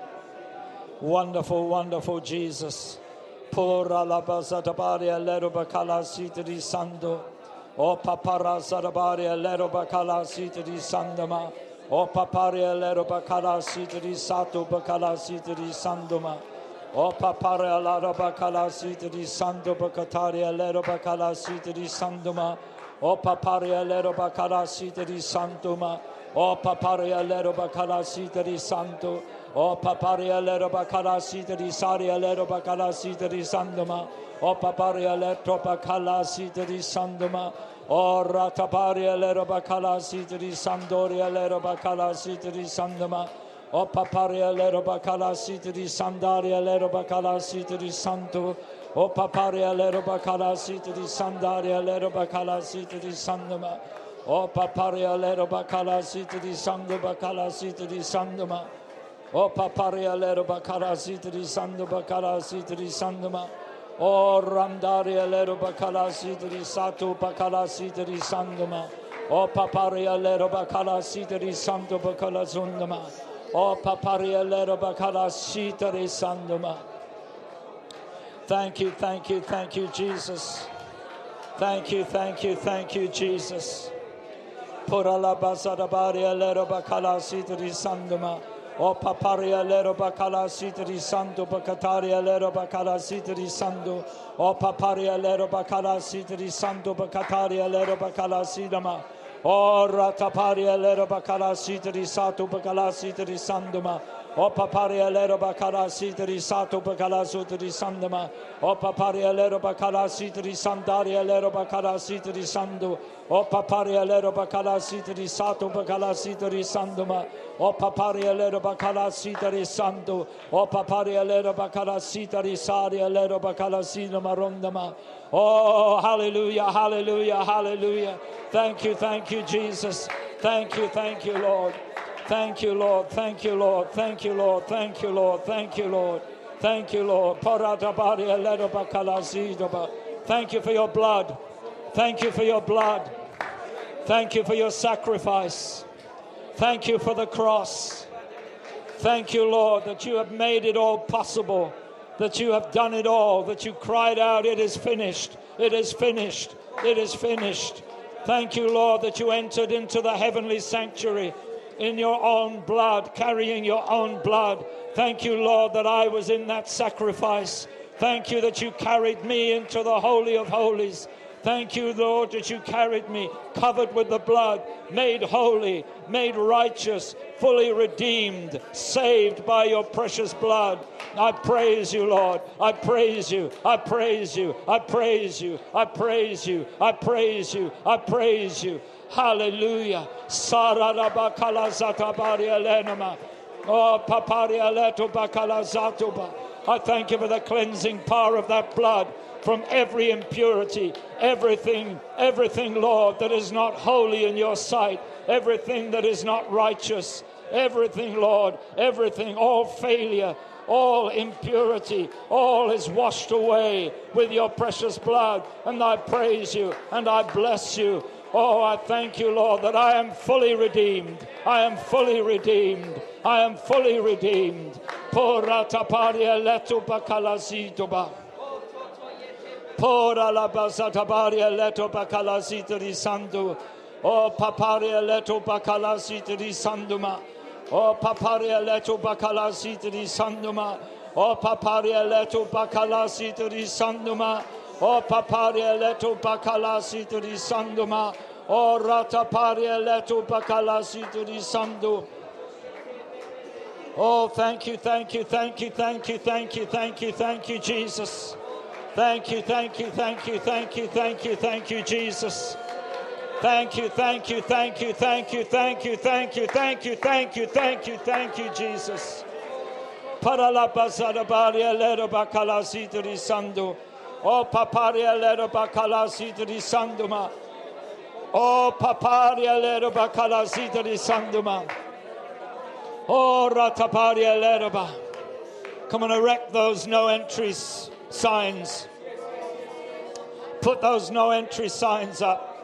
Wonderful, wonderful Jesus. Pura la basatabaria lero bakala sita di santo. O papara sarabaria lero bakala sita di sandama. O paparia lero bakala sita di sato bakala sita di sandoma. O paparia lero bakala sita di santo bakataria lero bakala sita di sandoma. O paparia lero bakala sita di santoma. O paparia lero bakala sita di santo. O paparia lero bakala sita di saria lero bakala sita di sandoma. O paparia lero bakala sita di sandoma. O rataparia lero bakala sita di sandoria lero bakala sita di sandoma. O paparia lero bakala sita di sandaria lero bakala sita di santo. O paparia lero bakala sita di sandaria lero bakala sita di sandoma. O paparia lero bakala sita di sando bakala sita di sandoma. O paparia lero bakala sita di sando bakala sita di sandoma. O randaria lero bakala sita di sato bakala sita di sandoma. O paparia lero bakala sita di santo bakala sundoma. O paparia lero bakala sita di sandoma. Thank you, thank you, thank you, Jesus. Thank you, thank you, thank you, Jesus. Pura la basadabaria lero bakala sita di sandoma. O paparia lero bakala sita di santo bakataria lero bakala sita di santo. O paparia lero bakala sita di santo bakataria lero bakala sidama. O rataparia lero bakala sita di sato bakala sita di sandoma. O paparia lero bakala sita di sato bakala sita di sandoma. O paparia lero bakala sita di sandaria lero bakala sita di sando. O paparia lero bakala sita di sato bakala sita di sandoma. O paparia lero bakala sita di santo. O paparia lero bakala sita di saria lero bakala sita marondama. Oh, hallelujah, hallelujah, hallelujah. Thank you, Jesus. Thank you, Lord. Thank you, Lord. Thank you, Lord. Thank you, Lord. Thank you, Lord. Thank you, Lord. Thank you, Lord. Thank you for your blood. Thank you for your blood. Thank you for your sacrifice. Thank you for the cross. Thank you, Lord, that you have made it all possible, that you have done it all, that you cried out, it is finished, it is finished, it is finished. Thank you, Lord, that you entered into the heavenly sanctuary in your own blood, carrying your own blood. Thank you, Lord, that I was in that sacrifice. Thank you that you carried me into the Holy of Holies. Thank you, Lord, that you carried me covered with the blood, made holy, made righteous, fully redeemed, saved by your precious blood. I praise you, Lord. I praise you. I praise you. I praise you. I praise you. I praise you. I praise you. Hallelujah. Sararabakala zatabaria lenama. Oh, paparia leto bakala zatuba. I thank you for the cleansing power of that blood from every impurity, everything, Lord, that is not holy in your sight, everything that is not righteous, everything, Lord, everything, all failure, all impurity, all is washed away with your precious blood. And I praise you and I bless you. Oh, I thank you, Lord, that I am fully redeemed. I am fully redeemed. I am fully redeemed. Porataparia leto bakalazitoba. Pora la basatabaria leto bakalazito di santo. Oh, paparia leto bakalazito di sanduma. Oh, paparia leto bakalazito di sanduma. Oh, paparia leto bakalazito di sanduma. Oh, paparia leto bakalazito di sanduma. Oh, rataparia leto bakalazito di sando. Oh, thank you, thank you, thank you, thank you, thank you, thank you, thank you, Jesus. Thank you, thank you, thank you, thank you, thank you, thank you, Jesus. Thank you, thank you, thank you, thank you, thank you, thank you, thank you, thank you, thank you, thank you, Jesus. Para la pasada baria lero bacalasito di sando. Oh, paparia lero bacalasito di sanduma. Oh, paparia lero bacalasito di sanduma. Oh, rataparia lero ba. Come and erect those no entries signs. Put those no entry signs up.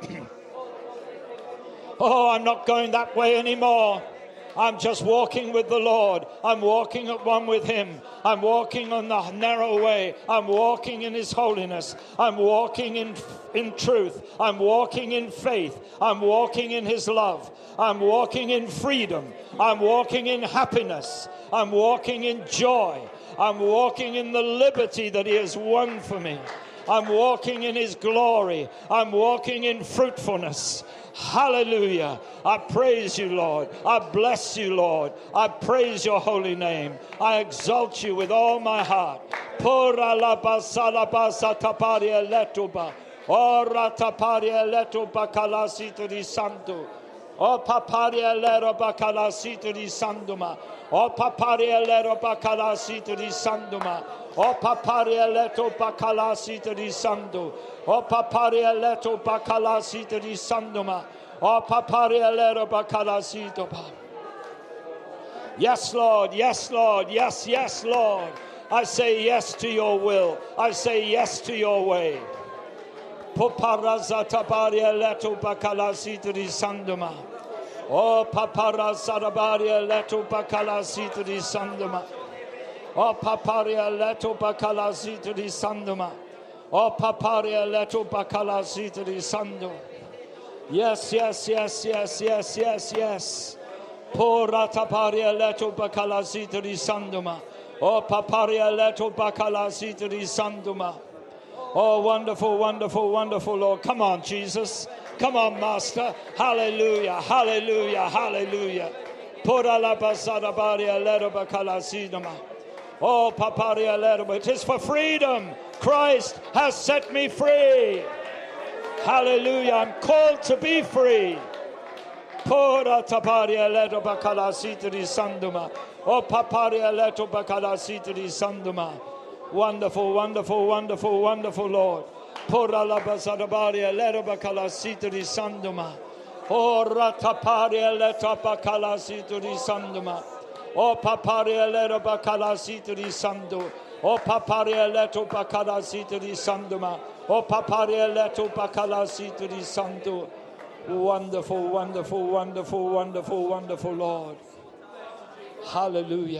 Oh, I'm not going that way anymore. I'm just walking with the Lord. I'm walking at one with him. I'm walking on the narrow way. I'm walking in his holiness. I'm walking in truth. I'm walking in faith. I'm walking in his love. I'm walking in freedom. I'm walking in happiness. I'm walking in joy. I'm walking in the liberty that he has won for me. I'm walking in his glory. I'm walking in fruitfulness. Hallelujah. I praise you, Lord. I bless you, Lord. I praise your holy name. I exalt you with all my heart. Pura la basala basa taparia letuba. Ora taparia letuba calasito di santo. O paparia lero bacalasito di sanduma. O paparia lero bacalasito di sanduma. O paparia leto bacalasito di sando. O paparia leto bacalasito di sanduma. O paparia lero bacalasito. Yes, Lord. Yes, Lord. Yes, yes, Lord. I say yes to your will. I say yes to your way. Poparaza tabaria leto bacalasito di sanduma. O paparaza tabaria leto bacalasito di sanduma. O paparia leto bacalasito di sanduma. O paparia leto bacalasito di sando. Yes, yes, yes, yes, yes, yes, yes. Pora taparia leto bacalasito di sanduma. O paparia leto bacalasito di sanduma. Oh, wonderful, wonderful, wonderful Lord. Come on, Jesus. Come on, Master. Hallelujah, hallelujah, hallelujah. Pora la basada baria leto bacalasiduma. Oh, paparia leto. It is for freedom. Christ has set me free. Hallelujah. I'm called to be free. Pora taparia leto bacalasito di sanduma. Oh, paparia leto bacalasito di sanduma. Wonderful, wonderful, wonderful, wonderful Lord. Pora la basadabaria leto bacalasito di sanduma. Oh, rataparia leto bacalasito di sanduma. Oh, paparia leto bacalasito di sando. Oh, paparia leto bacalasito di sanduma. Oh, paparia leto bacalasito di santo. Wonderful, wonderful, wonderful, wonderful, wonderful Lord. Hallelujah.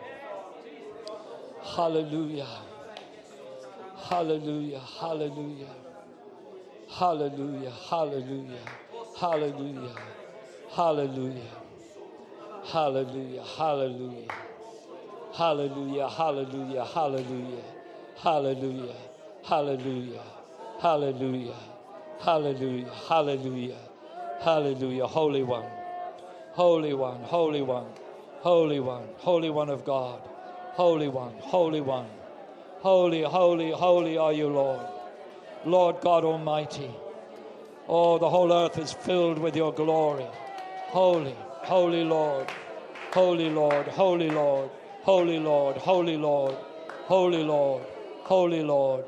Hallelujah. Hallelujah. Hallelujah. Hallelujah. Hallelujah. Hallelujah. Hallelujah. Hallelujah. Hallelujah. Hallelujah. Hallelujah. Hallelujah. Hallelujah. Hallelujah. Hallelujah. Hallelujah. Hallelujah. Hallelujah. Holy One. Holy One. Holy One. Holy One. Holy One of God. Holy One, Holy One, holy, holy, holy are you, Lord. Lord God Almighty. Oh, the whole earth is filled with your glory. Holy, holy Lord, holy Lord, holy Lord, holy Lord, holy Lord, holy Lord, holy Lord.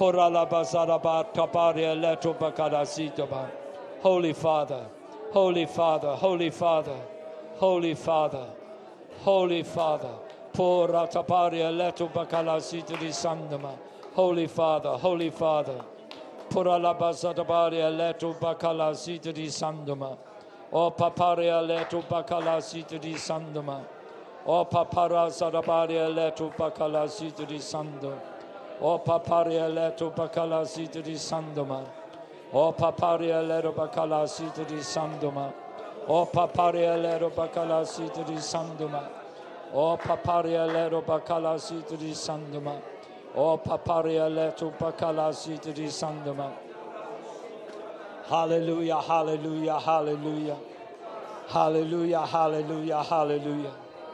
Holy Father, Holy Father, Holy Father, Holy Father, Holy Father. Pora taparia leto bacalasito di sandama. Holy Father, Holy Father. Pura la basatabaria leto bacalasito di sandama. O paparia leto bacalasito di sandama. O papara sadabaria leto bacalasito di sando. O paparia leto bacalasito di sandama. O paparia leto bacalasito di sandama. O paparia leto bacalasito di sandama. O paparia leto bacalasito di sanduma. O paparia leto bacalasito di sanduma. Hallelujah, hallelujah, hallelujah. Hallelujah, hallelujah, hallelujah.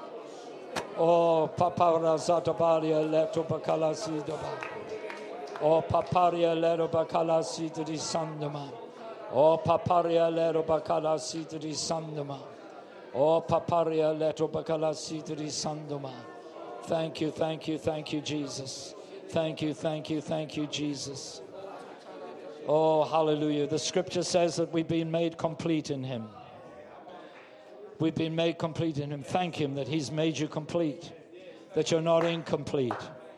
O papara zatabaria leto bacalasito. O paparia leto bacalasito di sanduma. O paparia leto bacalasito di sanduma. Oh, paparia leto bacalasito di sandoma. Thank you, thank you, thank you, Jesus. Thank you, thank you, thank you, Jesus. Oh, hallelujah. The scripture says that we've been made complete in him. We've been made complete in him. Thank him that he's made you complete, that you're not incomplete.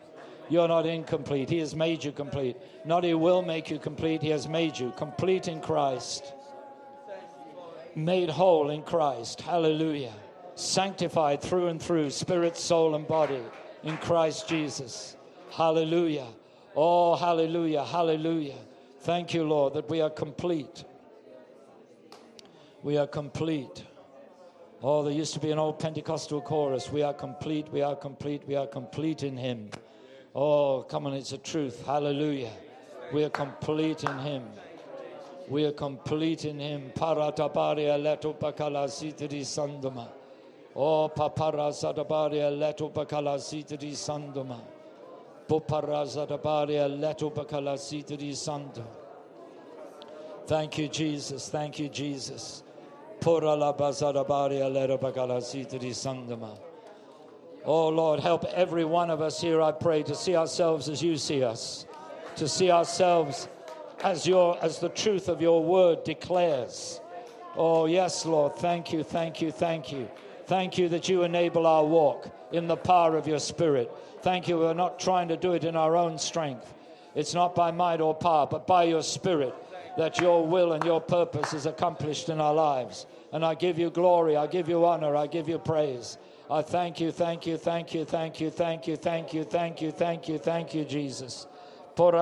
You're not incomplete. He has made you complete. Not He will make you complete. He has made you complete in Christ. Made whole in Christ. Hallelujah. Sanctified through and through, spirit, soul, and body in Christ Jesus. Hallelujah. Oh, hallelujah, hallelujah. Thank you, Lord, that we are complete. We are complete. Oh, there used to be an old Pentecostal chorus. We are complete, we are complete, we are complete in Him. Oh, come on, it's a truth. Hallelujah. We are complete in Him. We are complete in Him. Parataparia leto pakala sitri sandoma. Oh, papara sataparia leto pakala sitri sandoma. Popara sataparia leto pakala sitri sando. Thank you, Jesus. Thank you, Jesus. Pura la basataparia leto pakala sitri sandoma. Oh, Lord, help every one of us here, I pray, to see ourselves as you see us, to see ourselves as the truth of your word declares. Oh, yes, Lord, thank you, thank you, thank you. Thank you that you enable our walk in the power of your Spirit. Thank you, we're not trying to do it in our own strength. It's not by might or power, but by your Spirit that your will and your purpose is accomplished in our lives. And I give you glory, I give you honor, I give you praise. I thank you, thank you, thank you, thank you, thank you, thank you, thank you, thank you, thank you, Jesus. To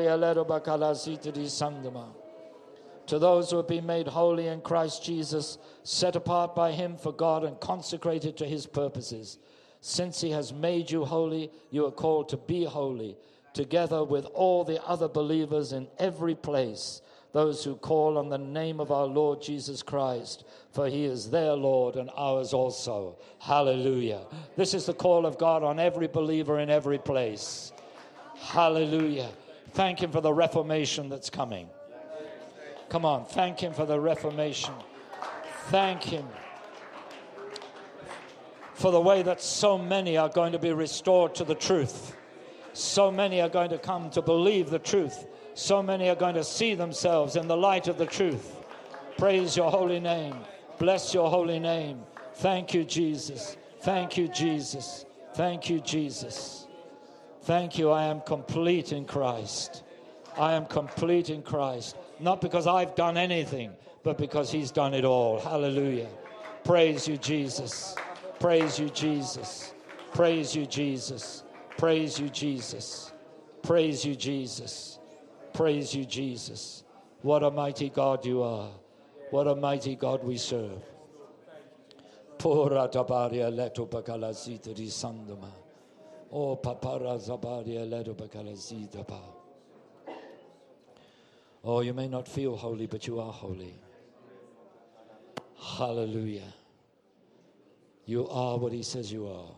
those who have been made holy in Christ Jesus, set apart by Him for God and consecrated to His purposes. Since He has made you holy, you are called to be holy, together with all the other believers in every place, those who call on the name of our Lord Jesus Christ, for He is their Lord and ours also. Hallelujah. This is the call of God on every believer in every place. Hallelujah. Thank Him for the reformation that's coming. Come on, thank Him for the reformation. Thank Him for the way that so many are going to be restored to the truth. So many are going to come to believe the truth. So many are going to see themselves in the light of the truth. Praise your holy name. Bless your holy name. Thank you, Jesus. Thank you, Jesus. Thank you, Jesus. Thank you. I am complete in Christ. I am complete in Christ. Not because I've done anything, but because He's done it all. Hallelujah. Praise you, Jesus. Praise you, Jesus. Praise you, Jesus. Praise you, Jesus. Praise you, Jesus. Praise you, Jesus. What a mighty God you are. What a mighty God we serve. Pura tabaria leto bakala zita di sandoma. Oh, papara zabaria leto bakala zita ba. Oh, you may not feel holy, but you are holy. Hallelujah. You are what He says you are.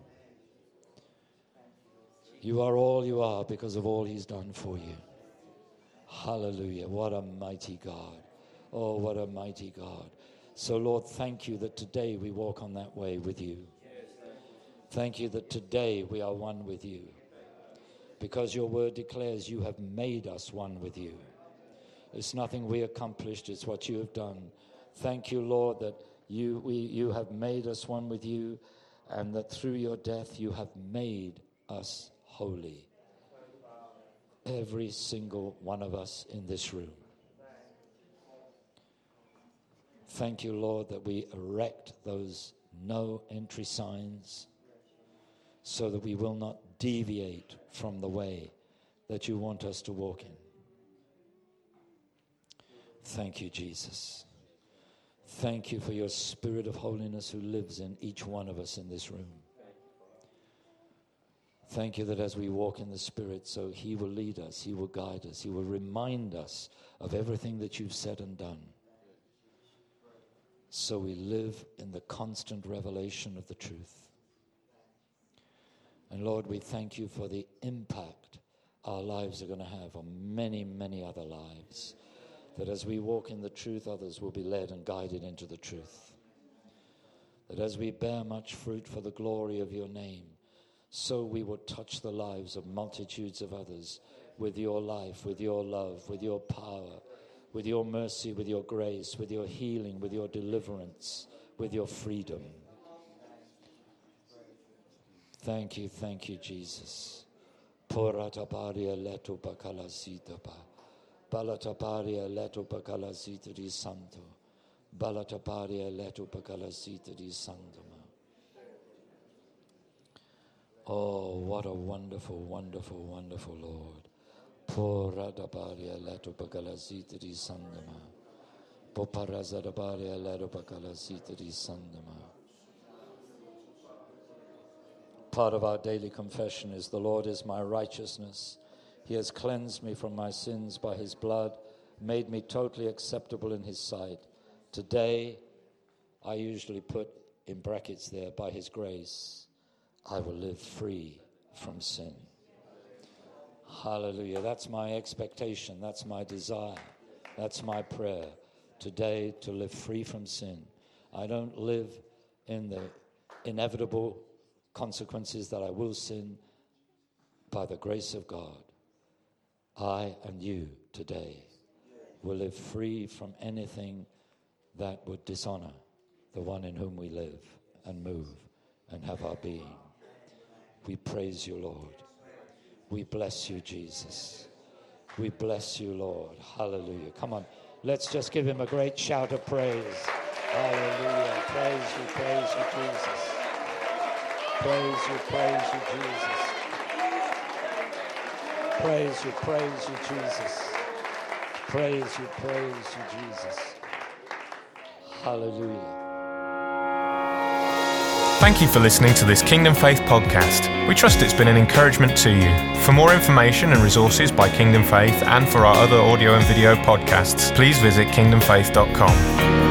You are all you are because of all He's done for you. Hallelujah. What a mighty God. Oh, what a mighty God. So, Lord, thank you that today we walk on that way with you. Thank you that today we are one with you. Because your word declares you have made us one with you. It's nothing we accomplished, it's what you have done. Thank you, Lord, that you have made us one with you, and that through your death you have made us holy. Every single one of us in this room. Thank you, Lord, that we erect those no entry signs so that we will not deviate from the way that you want us to walk in. Thank you, Jesus. Thank you for your Spirit of holiness who lives in each one of us in this room. Thank you that as we walk in the Spirit, so He will lead us, He will guide us, He will remind us of everything that you've said and done. So we live in the constant revelation of the truth. And Lord, we thank you for the impact our lives are going to have on many, many other lives. That as we walk in the truth, others will be led and guided into the truth. That as we bear much fruit for the glory of your name, so we will touch the lives of multitudes of others with your life, with your love, with your power, with your mercy, with your grace, with your healing, with your deliverance, with your freedom. Thank you, Jesus. Porataparia leto bacalasita ba. Balataparia leto bacalasita di santo. Balataparia leto bacalasita di santoma. Oh, what a wonderful, wonderful, wonderful Lord. Porataparia leto bacalasita di santoma. Poparazadaparia leto bacalasita di santoma. Part of our daily confession is, the Lord is my righteousness. He has cleansed me from my sins by his blood, made me totally acceptable in his sight. Today, I usually put in brackets there, by his grace, I will live free from sin. Hallelujah. That's my expectation. That's my desire. That's my prayer. Today, to live free from sin. I don't live in the inevitable consequences that I will sin. By the grace of God, I and you today will live free from anything that would dishonor the one in whom we live and move and have our being. We praise you, Lord. We bless you, Jesus. We bless you, Lord. Hallelujah. Come on, let's just give him a great shout of praise. Hallelujah. Praise you, Jesus. Praise you, Jesus. Praise you, Jesus. Praise you, Jesus. Hallelujah. Thank you for listening to this Kingdom Faith podcast. We trust it's been an encouragement to you. For more information and resources by Kingdom Faith and for our other audio and video podcasts, please visit kingdomfaith.com.